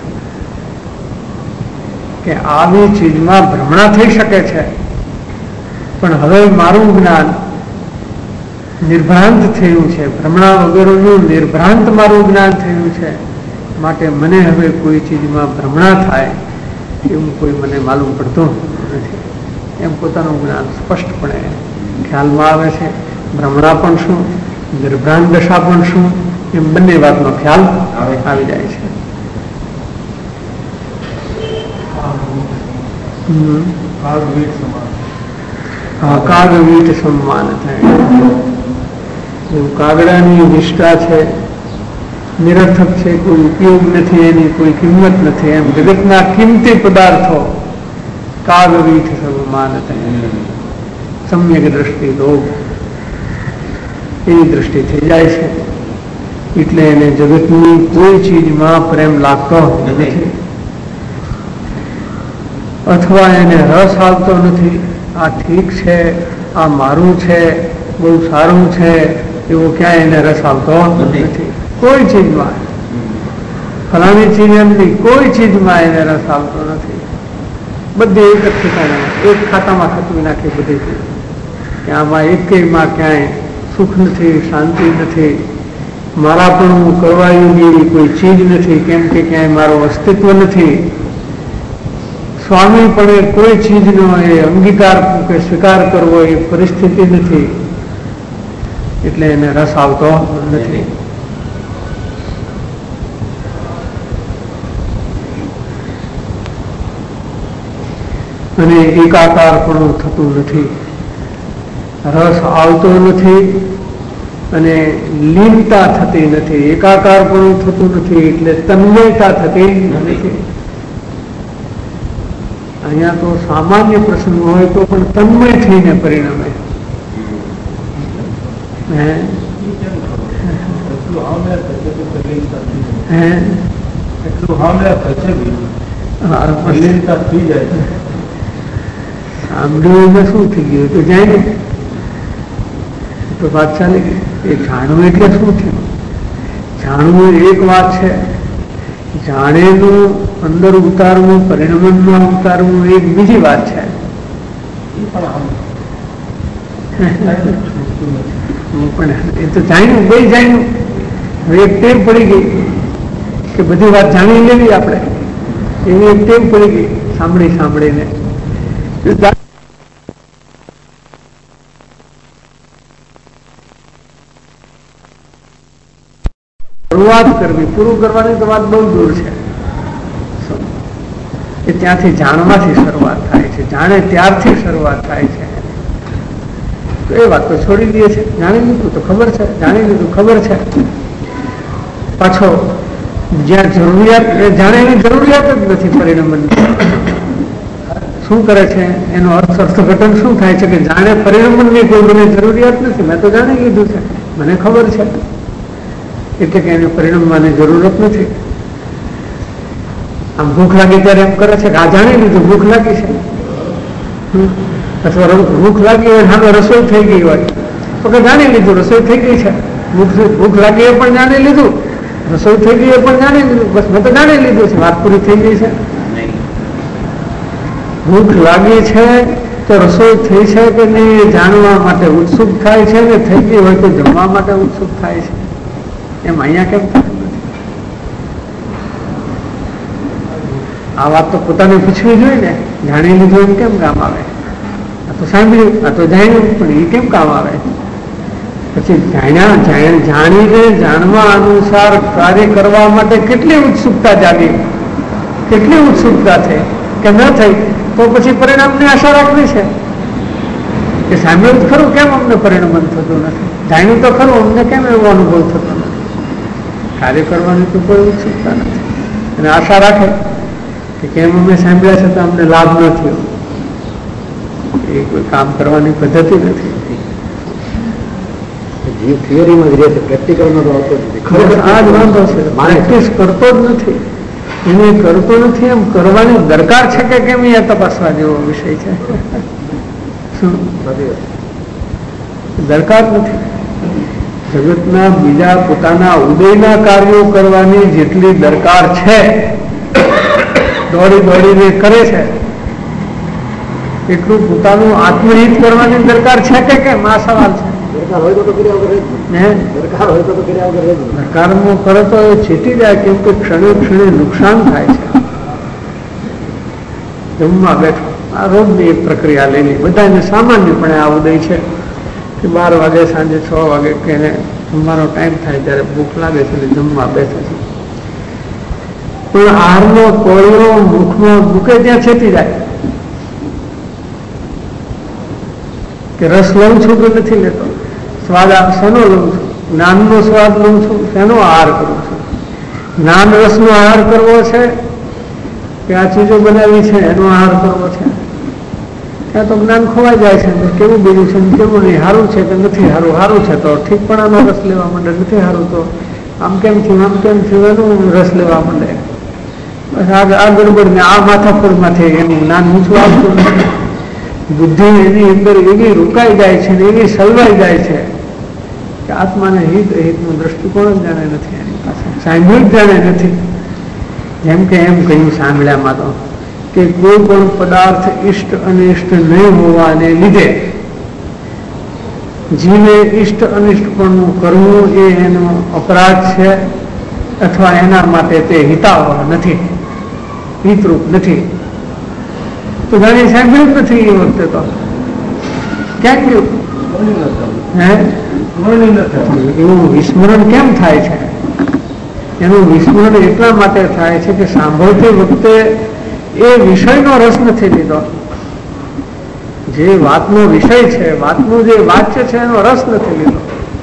કે આવી ચીજમાં ભ્રમણા થઈ શકે છે, પણ હવે મારું જ્ઞાન નિર્ભ્રાંત થયું છે, ભ્રમણા વગરનું નિર્ભ્રાંત મારું જ્ઞાન થયું છે, માટે મને હવે કોઈ ચીજમાં ભ્રમણા થાય એવું કોઈ મને માલુમ પડતું નથી. એમ પોતાનું જ્ઞાન સ્પષ્ટપણે ખ્યાલમાં આવે છે. ભ્રમણા પણ શું, નિર્ભ્રાંત દશા પણ શું, એમ બંને વાતનો ખ્યાલ આવી જાય છે. કાગવીટ સમાન થાય. કાગડાની નિષ્ઠા છે નિરર્થક છે, કોઈ ઉપયોગ નથી, એની કોઈ કિંમત નથી. એમ જગતના કિંમતી પદાર્થો કાગવીટ સમાન થાય. સમ્યક દ્રષ્ટિ લોભ એવી દ્રષ્ટિ થઈ જાય છે. એટલે એને જગતની કોઈ ચીજમાં પ્રેમ લાગતો નથી, અથવા એને રસ આવતો નથી. આ ઠીક છે, આ મારું છે, બહુ સારું છે, એવો ક્યાંય એને રસ આવતો નથી. કોઈ ચીજમાં, ફલાણી ચીજ એમની કોઈ ચીજમાં એને રસ આવતો નથી. બધી એક જ ઠેકાણે એક ખાતામાં ખતવી નાખી બધી ચીજ કે આમાં એકેયમાં ક્યાંય સુખ નથી, શાંતિ નથી, મારા પણ હું કરવા યોગ્ય કોઈ ચીજ નથી, કેમ કે ક્યાંય મારું અસ્તિત્વ નથી. સ્વામી પણ એ કોઈ ચીજનો એ અંગીકાર કે સ્વીકાર કરવો એ પરિસ્થિતિ નથી, એટલે એને રસ આવતો નથી. અને એકાકાર પણ થતું નથી, રસ આવતો નથી અને લીનતા થતી નથી. એકાકાર પણ થતું નથી એટલે તન્મયતા થતી નથી. અહીંયા તો સામાન્ય પ્રસંગ હોય તો પણ તન્મય થઈને પરિણમે. સાંભળ્યું શું થઈ ગયું તો જાય ને તો વાત ચાલી ગઈ. એ જાણવું એટલે શું થયું? જાણવું એક વાત છે, જાણેલું અંદર ઉતારવું, પરિણમનમાં ઉતારવું એક બીજી વાત છે. પણ એ તો જાણ્યું, બે જાણ્યું. હવે એક ટેવ પડી ગઈ કે બધી વાત જાણી લેવી આપણે, એવી એક ટેવ પડી ગઈ સાંભળી સાંભળીને. શરૂઆત કરવી, પૂરું કરવાની તો વાત બહુ દૂર છે. એ ત્યાંથી જાણવાથી શરૂઆત થાય છે, જાણે ત્યારથી શરૂઆત થાય છે. તો એ વાત તો છોડી દઈએ છે. જાણી લીધું તો ખબર છે, જાણી લીધું ખબર છે. પાછો જ્યાં જરૂરિયાત, જાણે એની જરૂરિયાત જ નથી પરિણમનની. શું કરે છે એનો અર્થ અર્થઘટન શું થાય છે કે જાણે પરિણમનની કોઈ મને જરૂરિયાત નથી, મેં તો જાણી લીધું છે, મને ખબર છે, એટલે કે એને પરિણમવાની જરૂરત નથી. આમ ભૂખ લાગી ત્યારે એમ કરે છે કે આ જાણી લીધું ભૂખ લાગી છે, અથવા ભૂખ લાગી હોય સામે રસોઈ થઈ ગઈ હોય તો કે જાણી લીધું રસોઈ થઈ ગઈ છે. ભૂખ લાગી એ પણ જાણી લીધું, રસોઈ થઈ ગઈ એ પણ જાણી લીધું, બસ મેં તો જાણી લીધું છે, વાત પૂરી થઈ ગઈ છે. ભૂખ લાગી છે તો રસોઈ થઈ છે કે નહીં એ જાણવા માટે ઉત્સુક થાય છે, ને થઈ ગઈ હોય તો જમવા માટે ઉત્સુક થાય છે. એમ અહીંયા કેમ થતું નથી? આ વાત તો પોતાને પૂછવી જોઈએ ને. જાણી લીધું એમ કેમ કામ આવે? આ તો સાંભળ્યું, આ તો જાણ્યું, પણ એ કેમ કામ આવે? પછી જાણ્યા જાણીને જાણવા અનુસાર કાર્ય કરવા માટે કેટલી ઉત્સુકતા જાગી, કેટલી ઉત્સુકતા થઈ કે ન થઈ તો પછી પરિણામની આશા રાખવી છે. કે સાંભળ્યું ખરું, કેમ અમને પરિણામ થતું નથી? જાણ્યું તો ખરું, અમને કેમ એવો અનુભવ થતો નથી? કાર્ય કરવાની તો કોઈ ઉત્સુકતા નથી, અને આશા રાખે કે કેમ અમે સાંભળ્યા છે તો અમને લાભ ન થયો. એ કોઈ કામ કરવાની પદ્ધતિ નથી. થિયરીમાં જ રહે છે, પ્રેક્ટિકલમાં તો આવતો નથી. ખરેખર આ જ વાંધો છે, પ્રેક્ટિસ કરતો જ નથી. એને કરતો નથી, એમ કરવાની દરકાર છે કે કેમ એ તપાસવા જેવો વિષય છે. શું દરકાર નથી? જગતના બીજા પોતાના ઉદયના કાર્યો કરવાની જેટલી દરકાર છે, દોડી દોડીને કરે છે, એટલું પોતાનું આત્મહિત કરવાની દરકાર છે કે કેમ? આ સવાલ છે. દરકાર હોય તો કર્યા વગર દરકાર હોય તો કર્યા વગર દરકારમાં કરે તો એ ચીટી જાય, કેમ કે ક્ષણે ક્ષણે નુકસાન થાય છે. જમવા બેઠો, આ રોજની એક પ્રક્રિયા લેલી, બધાને સામાન્યપણે આ ઉદય છે કે બાર વાગે સાંજે છ વાગે કે જમવાનો ટાઈમ થાય ત્યારે ભૂખ લાગે છે એટલે જમવા બેસે છે. પણ આહારનો કોળિયો મુખમાં મૂકે ત્યાં છેતી જાય કે રસ લઉં છું કે નથી લેતો, સ્વાદ શેનો લઉં છું, જ્ઞાનનો સ્વાદ લઉં છું, શેનો આહાર કરું છું? જ્ઞાન રસનો આહાર કરવો છે કે આ ચીજો બનાવી છે એનો આહાર કરવો છે? ત્યાં તો જ્ઞાન ખોવાઈ જાય છે. કેવું બીજું છે, કેવું નહીં, સારું છે કે નથી સારું? સારું છે તો ઠીક, પણ આનો રસ લેવા માંડે, નથી સારું તો આમ કેમ થયું, આમ કેમ થયું, એનું રસ લેવા માંડે. બસ આ આ ગડબડ ને આ માથાફોડમાંથી એનું જ્ઞાન ઊંચું આવતું નથી. બુદ્ધિ એની અંદર એવી રોકાઈ જાય છે ને એવી સલવાઈ જાય છે કે આત્માને હિત હિતનો દ્રષ્ટિકોણ જ જાણે નથી, એની પાસે સાંભળ્યું જ જાણે નથી. જેમ કે એમ કહ્યું સાંભળ્યામાં તો કે કોઈ પણ પદાર્થ ઇષ્ટ અનિષ્ટ નહીં હોવાને લીધે જીવે ઇષ્ટ અનિષ્ટપણું કરવું એ એનો અપરાધ છે, અથવા એના માટે તે હિતાવહ નથી, હિતરૂપ નથી. તો જાણી સાંભળ્યું જ નથી. એ વખતે તો ક્યાં ગયું? હે એવું વિસ્મરણ કેમ થાય છે? એનું વિસ્મરણ એટલા માટે થાય છે કે સાંભળતી વખતે એ વિષયનો રસ નથી લીધો. જે વાતનો વિષય છે, વાતનું જે વાચ્ય છે એનો રસ નથી લીધો.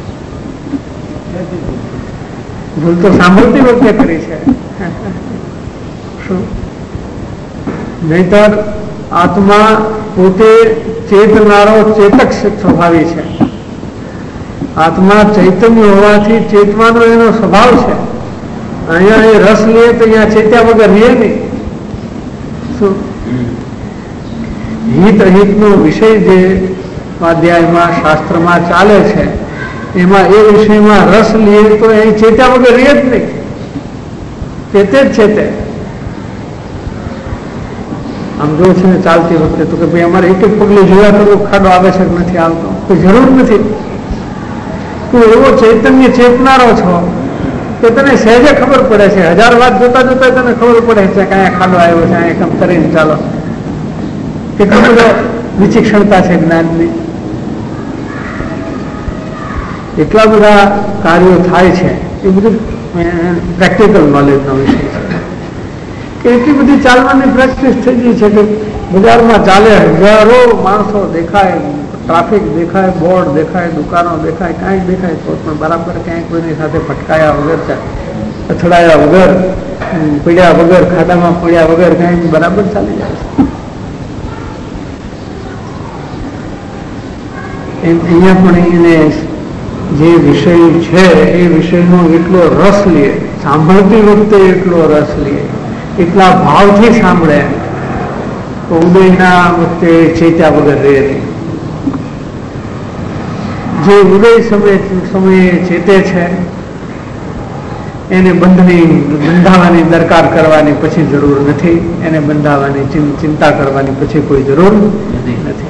ભૂલ તો સાંભળતી વખતે કરી છે. શું નહીતર આત્મા પોતે ચેતનારો ચેતક સ્વભાવી છે. આત્મા ચૈતન્ય હોવાથી ચેતવાનો એનો સ્વભાવ છે. અહીંયા એ રસ લે તો અહીંયા ચેત્યા વગર રહે નહીં. શું હિત અહિતનો વિષય જે સ્વાધ્યાયમાં શાસ્ત્રમાં ચાલે છે એમાં એ વિષયમાં રસ લે તો એ ચેત્યા વગર રહે જ નહીં, ચેતે જ ચેતે. આમ જો છે ને ચાલતી વખતે તો કે ભાઈ અમારે એક એક પગલે જોયા કરવું ખાડો આવે છે કે નથી આવતો, કોઈ જરૂર નથી. તું એવો ચૈતન્ય ચેતનારો છો કે તને સહેજે ખબર પડે છે, હજાર વાત જોતા જોતા તને ખબર પડે છે કે અહીંયા ખાડો આવ્યો છે, અહીંયા કમ કરીને ચાલો. કેટલો બધો વિચિક્ષણતા છે જ્ઞાનની. એટલા બધા કાર્યો થાય છે એ બધું પ્રેક્ટિકલ નોલેજનો વિષય છે. કે એટલી બધી ચાલવાની પ્રેક્ટિસ થઈ ગઈ છે કે બજારમાં ચાલે હજારો માણસો દેખાય, ટ્રાફિક દેખાય, બોર્ડ દેખાય, દુકાનો દેખાય, કાંઈક દેખાય તો પણ બરાબર ક્યાંય કોઈની સાથે ફટકાયા વગર, અથડાયા વગર, પીડ્યા વગર, ખાડામાં પડ્યા વગર કાંઈ બરાબર ચાલી જાય છે. એમ અહીંયા પણ એને જે વિષય છે એ વિષયનો એટલો રસ લે, સાંભળતી વખતે એટલો રસ લે, એટલા ભાવથી સાંભળે તો ઉદયના વખતે ચેત્યા વગર રહે નહીં. જે ઉદય સમય સમયે ચેતે છે એને બંધની બંધાવાની દરકાર કરવાની પછી જરૂર નથી, એને બંધાવાની ચિંતા કરવાની પછી કોઈ જરૂર નથી.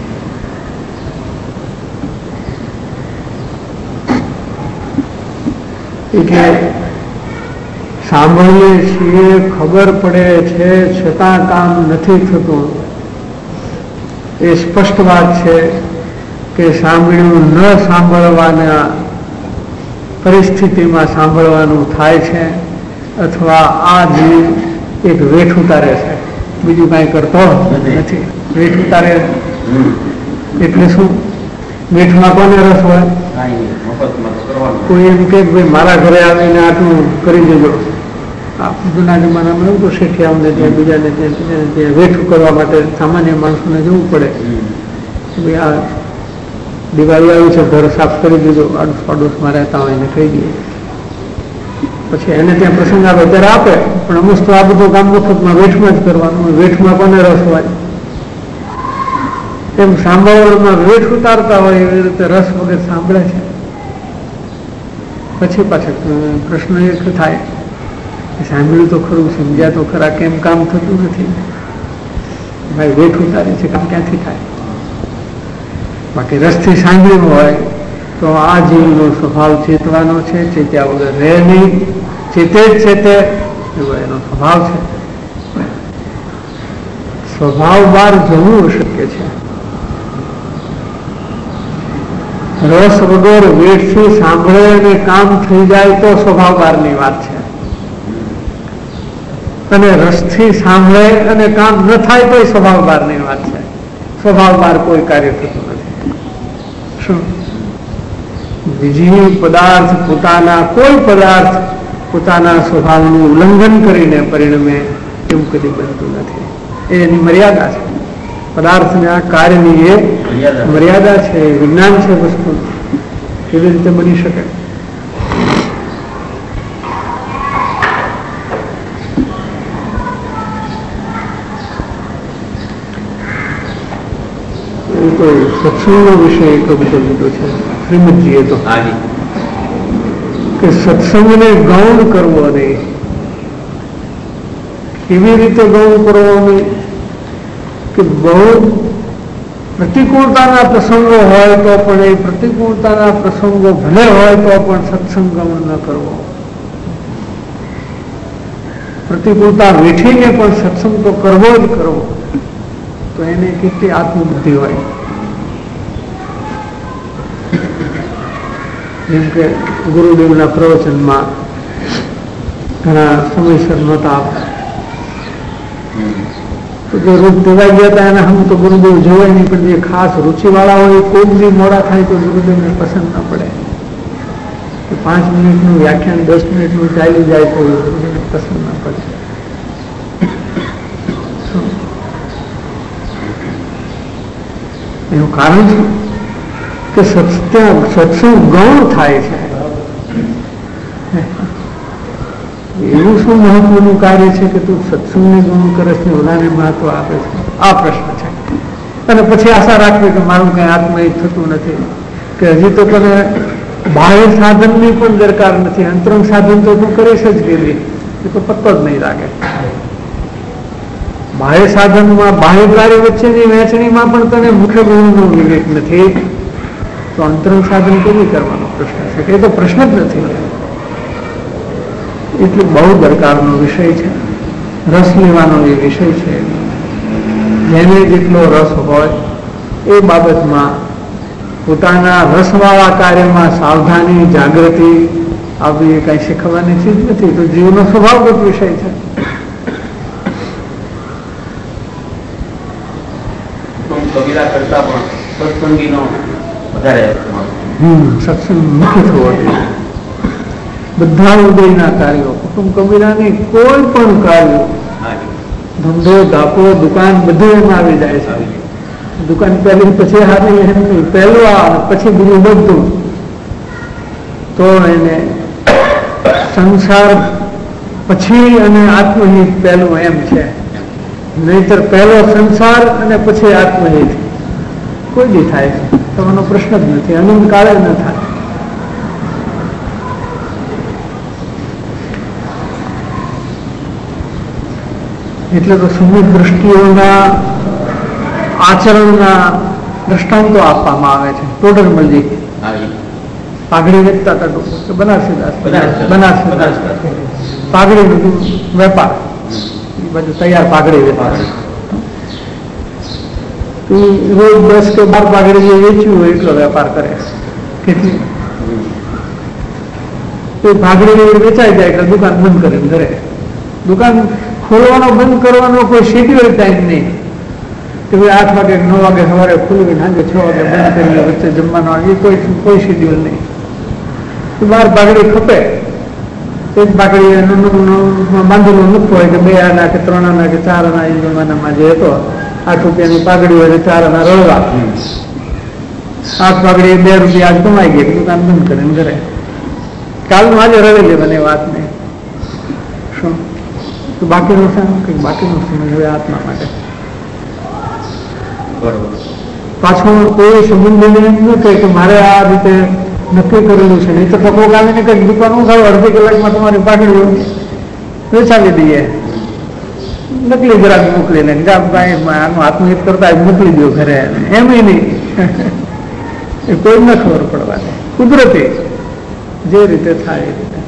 એટલે સાંભળીએ છીએ, ખબર પડે છે, છતાં કામ નથી થતું. એ સ્પષ્ટ વાત છે કે સાંભળ્યું ન સાંભળવાના પરિસ્થિતિમાં સાંભળવાનું થાય છે, અથવા આ જીવ એક વેઠ ઉતારે છે, બીજું કાંઈ કરતો નથી. વેઠ ઉતારે એટલે શું? વેઠમાં કોને રસ હોય? કોઈ એમ કે ભાઈ મારા ઘરે આવીને આટલું કરી દેજો. આ જૂના જમાનામાં એવું તો શેઠિયાઓને ત્યાં બીજાને ત્યાં બીજાને ત્યાં વેઠું કરવા માટે સામાન્ય માણસોને જવું પડે. ભાઈ આ દિવાળી આવી છે, ઘર સાફ કરી દીધો, આડોશ પાડોશમાં રહેતા હોય એને કહી દઈએ. પછી એને ત્યાં પ્રસંગ આવે ત્યારે આપે, પણ અમુક તો આ બધું કામ વખતમાં વેઠમાં જ કરવાનું. વેઠમાં કોને રસ હોય? એમ સાંભળવામાં વેઠ ઉતારતા હોય એવી રીતે રસ વગર સાંભળે છે. પછી પાછળ પ્રશ્ન એ થાય સાંભળ્યું તો ખરું, સમજ્યા તો ખરા, કેમ કામ થતું નથી? ભાઈ વેઠ ઉતારી છે, કામ ક્યાંથી થાય? બાકી રસથી સાંભળ્યું હોય તો આ જીવનો સ્વભાવ ચેતવાનો છે, ચેત્યા વગર રહે નહીં, ચેતે જ ચેતે એવો એનો સ્વભાવ છે. સ્વભાવ બહાર જવું શક્ય છે. રસ વગર વેઠથી સાંભળે અને કામ થઈ જાય તો સ્વભાવ બહારની વાત છે, અને રસથી સાંભળે અને કામ ન થાય તો સ્વભાવ બહારની વાત છે. સ્વભાવ બહાર કોઈ કાર્ય થતું નથી. શું બીજી પદાર્થ પોતાના કોઈ પદાર્થ પોતાના સ્વભાવનું ઉલ્લંઘન કરીને પરિણમે એવું કદી બનતું નથી. એ એની મર્યાદા છે. પદાર્થના કાર્યની એ મર્યાદા છે, વિજ્ઞાન છે વસ્તુ. કેવી રીતે બની શકે? એ તો સત્સંગનો વિષય એટલો બધો લીધો છે શ્રીમદજીએ તો, કે સત્સંગને ગૌણ કરવો નહીં. કેવી રીતે ગૌણ કરવો નહીં? કે બહુ પ્રતિકૂળતાના પ્રસંગો હોય તો પણ એ પ્રતિકૂળતાના પ્રસંગો ભલે હોય તો પણ સત્સંગ ગૌણ ન કરવો. પ્રતિકૂળતા વેઠીને પણ સત્સંગ તો કરવો જ કરવો. તો એને કેટલી આત્મબુદ્ધિ હોય. જેમ કે ગુરુદેવના પ્રવચનમાં ઘણા સમયસર નહોતા આપતા, તો જે રોજ ટેવાઈ ગયા હતા એના હમ તો ગુરુદેવ જોવાય નહીં, પણ જે ખાસ રુચિવાળા હોય કોઈ બી મોડા થાય તો ગુરુદેવને પસંદ ન પડે. પાંચ મિનિટનું વ્યાખ્યાન દસ મિનિટનું ચાલી જાય તો ગુરુદેવને પસંદ ન પડે. એનું કારણ છે કે સત્ય સત્સંગ ગૌણ થાય છે. એવું શું મહત્વનું કાર્ય છે કે તું સત્સંગને ગૌણ કરે છે, ઓલાને મહત્વ આપે છે? આ પ્રશ્ન છે. અને પછી આશા રાખવી કે મારું કઈ આત્મહિત થતું નથી, કે હજી તો તને બાહ્ય સાધનની પણ દરકાર નથી, અંતરંગ સાધન તો તું કરીશ જ કેવી, એ તો પત્તો જ નહીં લાગે. બાહ્ય સાધનમાં બાહ્ય કાર્ય વચ્ચેની વહેંચણીમાં પણ તને મુખ્ય ગુણનો વિવેક નથી, તો અંતરંગ સાધન કેવી કરવાનો પ્રશ્ન છે? એ તો પ્રશ્ન જ નથી. એટલું બહુ દરકારનો વિષય છે, રસ લેવાનો એ વિષય છે. જેને જેટલો રસ હોય એ બાબતમાં પોતાના રસવાળા કાર્યમાં સાવધાની, જાગૃતિ આવી કઈ શીખવાની ચીજ નથી. તો જીવનો સ્વભાવગત વિષય છે. કબીરા કરતા પણ સત્સંગીનો વધારે સત્સંગ મુખ્ય થવો જોઈએ. બધા ઉદયના કાર્યો, કુટુંબ કબીરાની કોઈ પણ કાર્યો, ધંધો, ધાપો, દુકાન બધું એમાં આવી જાય છે. દુકાન પહેલી પછી હારી એમ નહીં, પહેલું આ પછી બીજું બધું. તો એને સંસાર પછી અને આત્મહિત પહેલું એમ છે. નહીતર પહેલો સંસાર અને પછી આત્મહિત કોઈ દી થાય છે તમારો પ્રશ્ન જ નથી, અનંત કાળે ન થાય. એટલે તો સુમિત દ્રષ્ટિઓના આચરણના દ્રષ્ટાંતો આપવામાં આવે છે. ટોડરમલજી પાઘડી વેચતા હતા, બનારસીદાસ બનારસીદાસ પાઘડી બધું વેપાર, બધું તૈયાર પાઘડી વેપાર. રોજ દસ કે બાર પાઘડી જે વેચ્યું હોય એટલો વેપાર કરે. કેટલી એ પાઘડી વેચાઈ જાય એટલે દુકાન બંધ કરીને ઘરે. દુકાન ખોલવાનો બંધ કરવાનો કોઈ શેડ્યુલ ટાઈમ નહીં કે ભાઈ આઠ વાગે નવ વાગે સવારે ખુલ્લી સાંજે છ વાગે બંધ કરી વચ્ચે જમવાનો, એ કોઈ કોઈ શેડ્યુલ નહીં. બાર પાઘડી ખપે એક પાઘડી બાંધેલું મૂકવું હોય કે બે આના કે ત્રણ આના કે ચાર આના એ જમાનામાં જે હતો આઠ રૂપિયાની પાઘડી હોય ચાર આના રળવા, આઠ પાઘડી બે રૂપિયા આજ કમાઈ ગઈ, દુકાન બંધ કરીને ઘરે. કાલનું આજે રવેલી મને વાત નહીં. શું તો બાકીનું છે કંઈક બાકીનું સમજ હવે આત્મા માટે. પાછું કોઈ સંબંધીને એમ ન કહે કે મારે આ રીતે નક્કી કરેલું છે, નહીં તો ટકોક આવીને કંઈક દુકાન ઉઘાડો અડધી કલાકમાં તમારી પાઘડી વેચાવી દઈએ, નકલી ગ્રાહક મોકલીને આનું આત્મહિત કરતા મોકલી દો ઘરે. એમ નહીં, એ કોઈ ન ખબર પડવાની, કુદરતી જે રીતે થાય એ રીતે.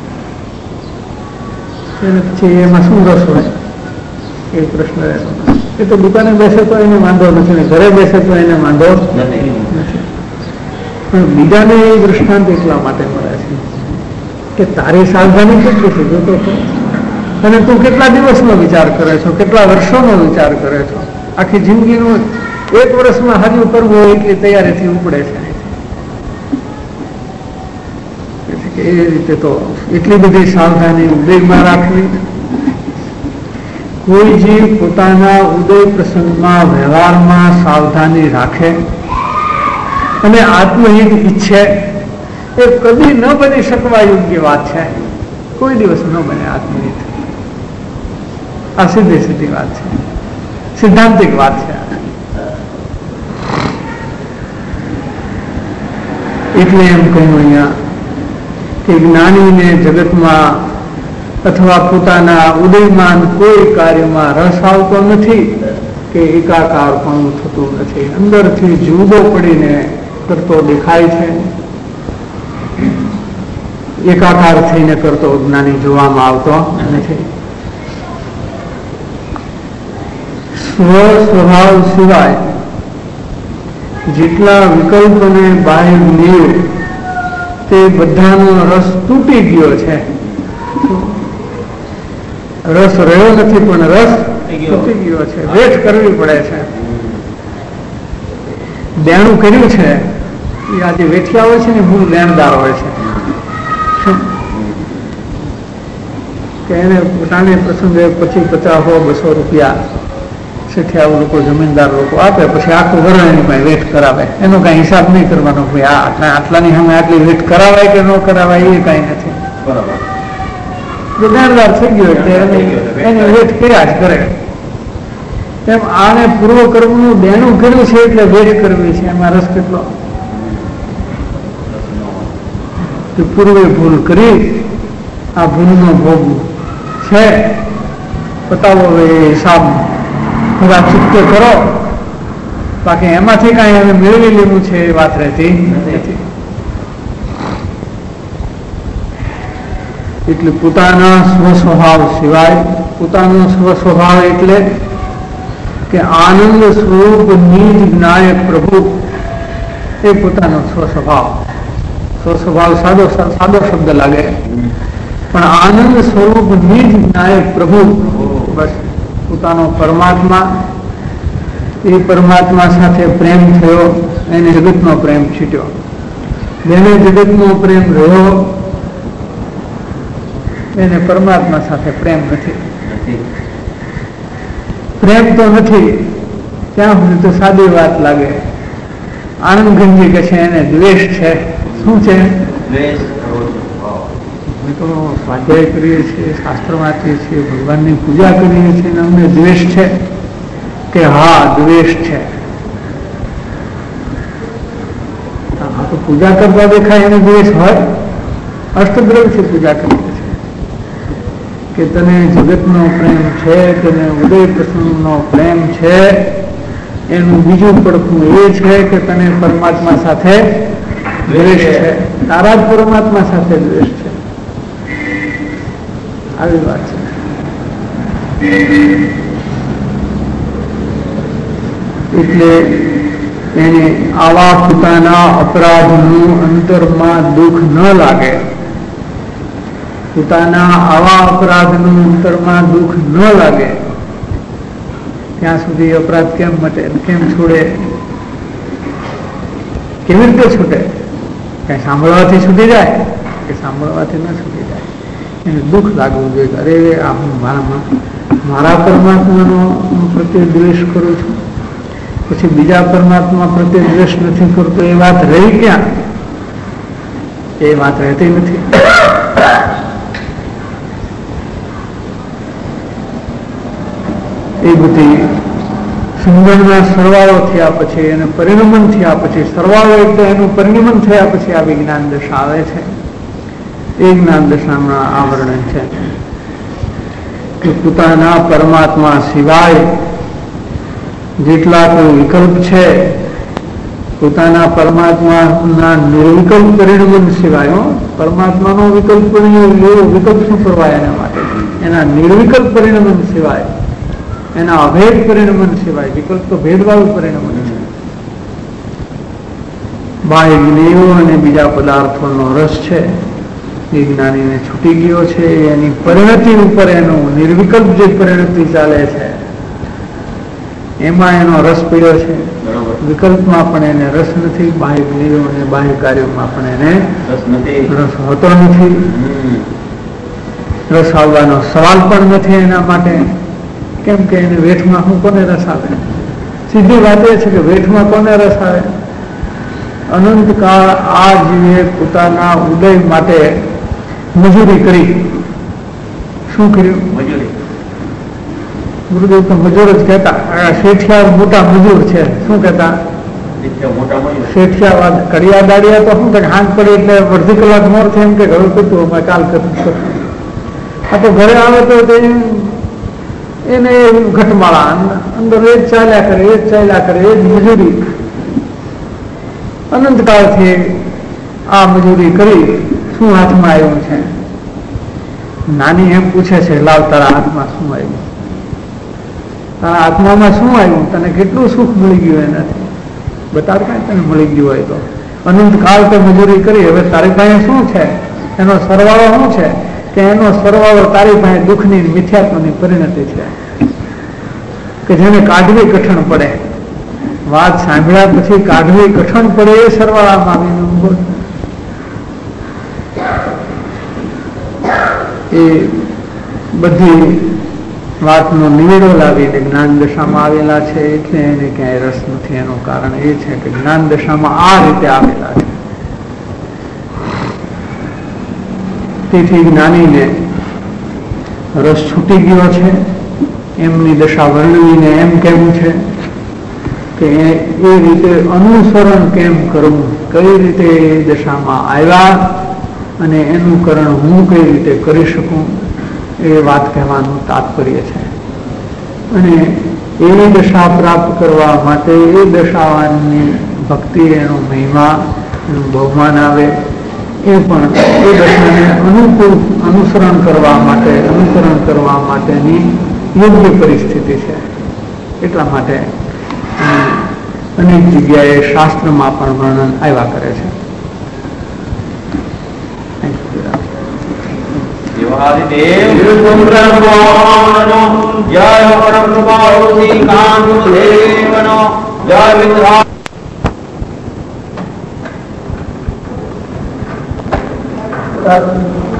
પછી એમાં શું રસ હોય એ પ્રશ્ન રહેતો. એ તો દુકાને બેસે તો એને વાંધો નથી ને ઘરે બેસે તો એને વાંધો નથી. પણ બીજાને એ દૃષ્ટાંત એટલા માટે મળે છે કે તારી સાવધાની કેટલી છે જોતો છો, અને તું કેટલા દિવસનો વિચાર કરે છો, કેટલા વર્ષોનો વિચાર કરે છો. આખી જિંદગીનું એક વર્ષમાં હાજર કરવું હોય એટલી તૈયારીથી ઉપડે છે. એ રીતે તો એટલી બધી સાવધાની ઉદયમાં રાખવી. કોઈ જીવ પોતાના ઉદય પ્રસંગમાં વ્યવહારમાં સાવધાની રાખે અને આત્મહિત ઈચ્છે એ કદી ન બની શકવા યોગ્ય વાત છે. કોઈ દિવસ ન બને આત્મહિત. આ સીધી સીધી વાત છે, સિદ્ધાંતિક વાત છે. એટલે એમ કહ્યું અહીંયા કે જ્ઞાનીને જગતમાં અથવા પોતાના ઉદયમાન કોઈ કાર્યમાં રસ આવતો નથી કે એકાકાર પણ થતું નથી. અંદરથી જુદો પડીને કરતો દેખાય છે, એકાકાર થઈને કરતો જ્ઞાની જોવામાં આવતો નથી. સ્વ સ્વભાવ સિવાય જેટલા વિકલ્પ અને બાહ્ય નિયમ તે બધાનો રસ તૂટી ગયો છે. રસ રહ્યો નથી પણ રસ તૂટી ગયો છે. વેઠ કરવી પડે છે. દેણું કર્યું છે એ આજે વેઠિયા હોય છે ને મૂળ દેણદાર હોય છે. કે એને પોતાને પ્રસંગે પછી પચાસ હો બસો રૂપિયા શેઠિયા લોકો જમીનદાર લોકો આપે, પછી આખું વરણ એની પાસે વેઠ કરાવે. એનો કઈ હિસાબ નહીં કરવાનો ભાઈ આ આટલાની સામે આટલી વેઠ કરાવાય કે ન કરાવાય એ કઈ નથી. બરાબર. જો દેણદાર થઈ ગયો એટલે એને વેઠ કર્યા જ કરે. એમ આને પૂર્વ કર્મનું દેણું કર્યું છે એટલે વેઠ કરવી છે. એમાં રસ કેટલો? પૂર્વે ભૂલ કરી આ ભૂલનો ભોગ છે બતાવો હવે એ હિસાબ બધા ચૂકતો કરો, બાકી એમાંથી કાંઈ હવે મેળવી લેવું છે એ વાત રહેતી નથી. એટલે પોતાના સ્વસ્વભાવ સિવાય, પોતાનો સ્વસ્વભાવ એટલે કે આનંદ સ્વરૂપ નિજ જ્ઞાયક પ્રભુ, એ પોતાનો સ્વસ્વભાવ. સ્વસ્વભાવ સાદો સાદો શબ્દ લાગે, પણ આનંદ સ્વરૂપ નિજ જ્ઞાયક પ્રભુ, બસ પોતાનો પરમાત્મા, એ પરમાત્મા સાથે પ્રેમ થયો, એને જગતનો પ્રેમ છૂટ્યો. જેને જગતનો પ્રેમ રહ્યો એને પરમાત્મા સાથે પ્રેમ નથી. પ્રેમ તો નથી ત્યાં સુધી તો સાદી વાત લાગે. આનંદ ગંજી કે છે એને દ્વેષ છે. શું છે? અમે તો સ્વાધ્યાય કરીએ છીએ, શાસ્ત્ર વાંચીએ છીએ, ભગવાનની પૂજા કરીએ છીએ અને અમને દ્વેષ છે કે હા દ્વેષ છે. આ તો પૂજા કરતા દેખાય એને દ્વેષ હોય? અષ્ટદ્રવ્યથી પૂજા કરીએ છીએ કે તને જગતનો પ્રેમ છે, તને ઉદય પ્રસંગનો પ્રેમ છે. એનું બીજું પડખું એ છે કે તને પરમાત્મા સાથે દ્વેષ છે, તારા જ પરમાત્મા સાથે દ્વેષ છે. આવી વાત છે. એટલે એને આવા પોતાના અપરાધનું અંતરમાં દુઃખ ન લાગે, પોતાના આવા અપરાધનું અંતરમાં દુઃખ ન લાગે ત્યાં સુધી અપરાધ કેમ મટે, કેમ છોડે, કેવી રીતે છૂટે? કઈ સાંભળવાથી છૂટી જાય કે સાંભળવાથી ન છૂટી જાય? એને દુઃખ લાગવું જોઈએ. અરે આ હું મારામાં મારા પરમાત્માનો પ્રત્યે દ્વેષ કરું છું, પછી બીજા પરમાત્મા પ્રત્યે દ્વેષ નથી કરતો, એ વાત રહી ક્યાં? એ વાત રહેતી નથી. એ બધી સમજણના સરવાળો થયા પછી અને પરિણમન થયા પછી, સરવાળો એટલે એનું પરિણમન થયા પછી આ વિજ્ઞાન દશા આવે છે. એ જ્ઞાન દશાના આવરણ છે કે પોતાના પરમાત્મા સિવાય જેટલા કોઈ વિકલ્પ છે, પોતાના પરમાત્માના નિર્વિકલ્પ પરિણમન સિવાય, પરમાત્માનો વિકલ્પ લેવો, વિકલ્પ શું કરવા એના માટે, એના નિર્વિકલ્પ પરિણમન સિવાય, એના અભેદ પરિણમન સિવાય, વિકલ્પ તો ભેદવાળું પરિણમન છે. બાહ્ય જ્ઞેયો અને બીજા પદાર્થોનો રસ છે એ જ્ઞાનીને છૂટી ગયો છે. એની પરિણતિ ઉપર એનું નિર્વિકલ્પ જે પરિણતિ ચાલે છે એમાં એનો રસ પડ્યો છે. વિકલ્પમાં પણ એને રસ નથી, બાહ્ય જ્ઞેયો અને બાહ્ય કાર્યોમાં પણ એને રસ હોતો નથી. રસ આવવાનો સવાલ પણ નથી એના માટે. કેમ કે એને વેઠમાં હું કોને રસ આવે? સીધી વાત એ છે કે વેઠમાં કોને રસ આવે? અનંતકાળ આ જીવે પોતાના ઉદય માટે મજૂરી કરી. શું કર્યું? મજૂરી. ગુરુદેવ તો મજૂર જ કહેતા. શેઠિયા મોટા મજૂર છે. શું કહેતા? શેઠિયા કડિયા દાડિયા તો શું કે હાથ પડી એટલે અડધી કલાક મોર છે એમ કે ઘણું કરતું અમે કાલ કરતું. આ તો ઘરે આવે તો એને ઘટમાળા અંદર એ જ ચાલ્યા કરે, એ જ ચાલ્યા કરે, એ જ મજૂરી. અનંતકાળથી આ મજૂરી કરી શું હાથમાં આવ્યું છે? નાની એમ પૂછે છે, લાવ તારા હાથમાં શું આવ્યું? તારા આત્મામાં શું આવ્યું? તને કેટલું સુખ મળી ગયું એનાથી? બતાવ કાંઈ તને મળી ગયું હોય તો. અનંતકાળ તો મજૂરી કરી, હવે તારી પાસે શું છે? એનો સરવાળો શું છે? કે એનો સરવાળો તારી પાસે દુઃખની મિથ્યાત્વની પરિણતિ છે કે જેને કાઢવી કઠણ પડે. વાત સાંભળ્યા પછી કાઢવી કઠણ પડે એ સરવાળામાં આવીને એ બધી વાતનો નિવેડો લાવીને જ્ઞાન દશામાં આવેલા છે. એટલે એને ક્યાંય રસ નથી. એનું કારણ એ છે કે જ્ઞાન દશામાં આ રીતે આવેલા છે. તેથી જ્ઞાનીને રસ છૂટી ગયો છે. એમની દશા વર્ણવીને એમ કહેવું છે કે એ રીતે અનુસરણ કેમ કરવું, કઈ રીતે એ દશામાં આવ્યા અને એનું કરણ હું કઈ રીતે કરી શકું, એ વાત કહેવાનું તાત્પર્ય છે. અને એવી દશા પ્રાપ્ત કરવા માટે એ દશાવાનની ભક્તિ, એનો મહિમા, એનું બહુમાન આવે, એ પણ એ દશાને અનુકૂળ અનુસરણ કરવા માટે અનુકરણ કરવા માટેની યોગ્ય પરિસ્થિતિ છે. એટલા માટે અનેક જગ્યાએ શાસ્ત્રમાં પણ વર્ણન આવ્યા કરે છે. જય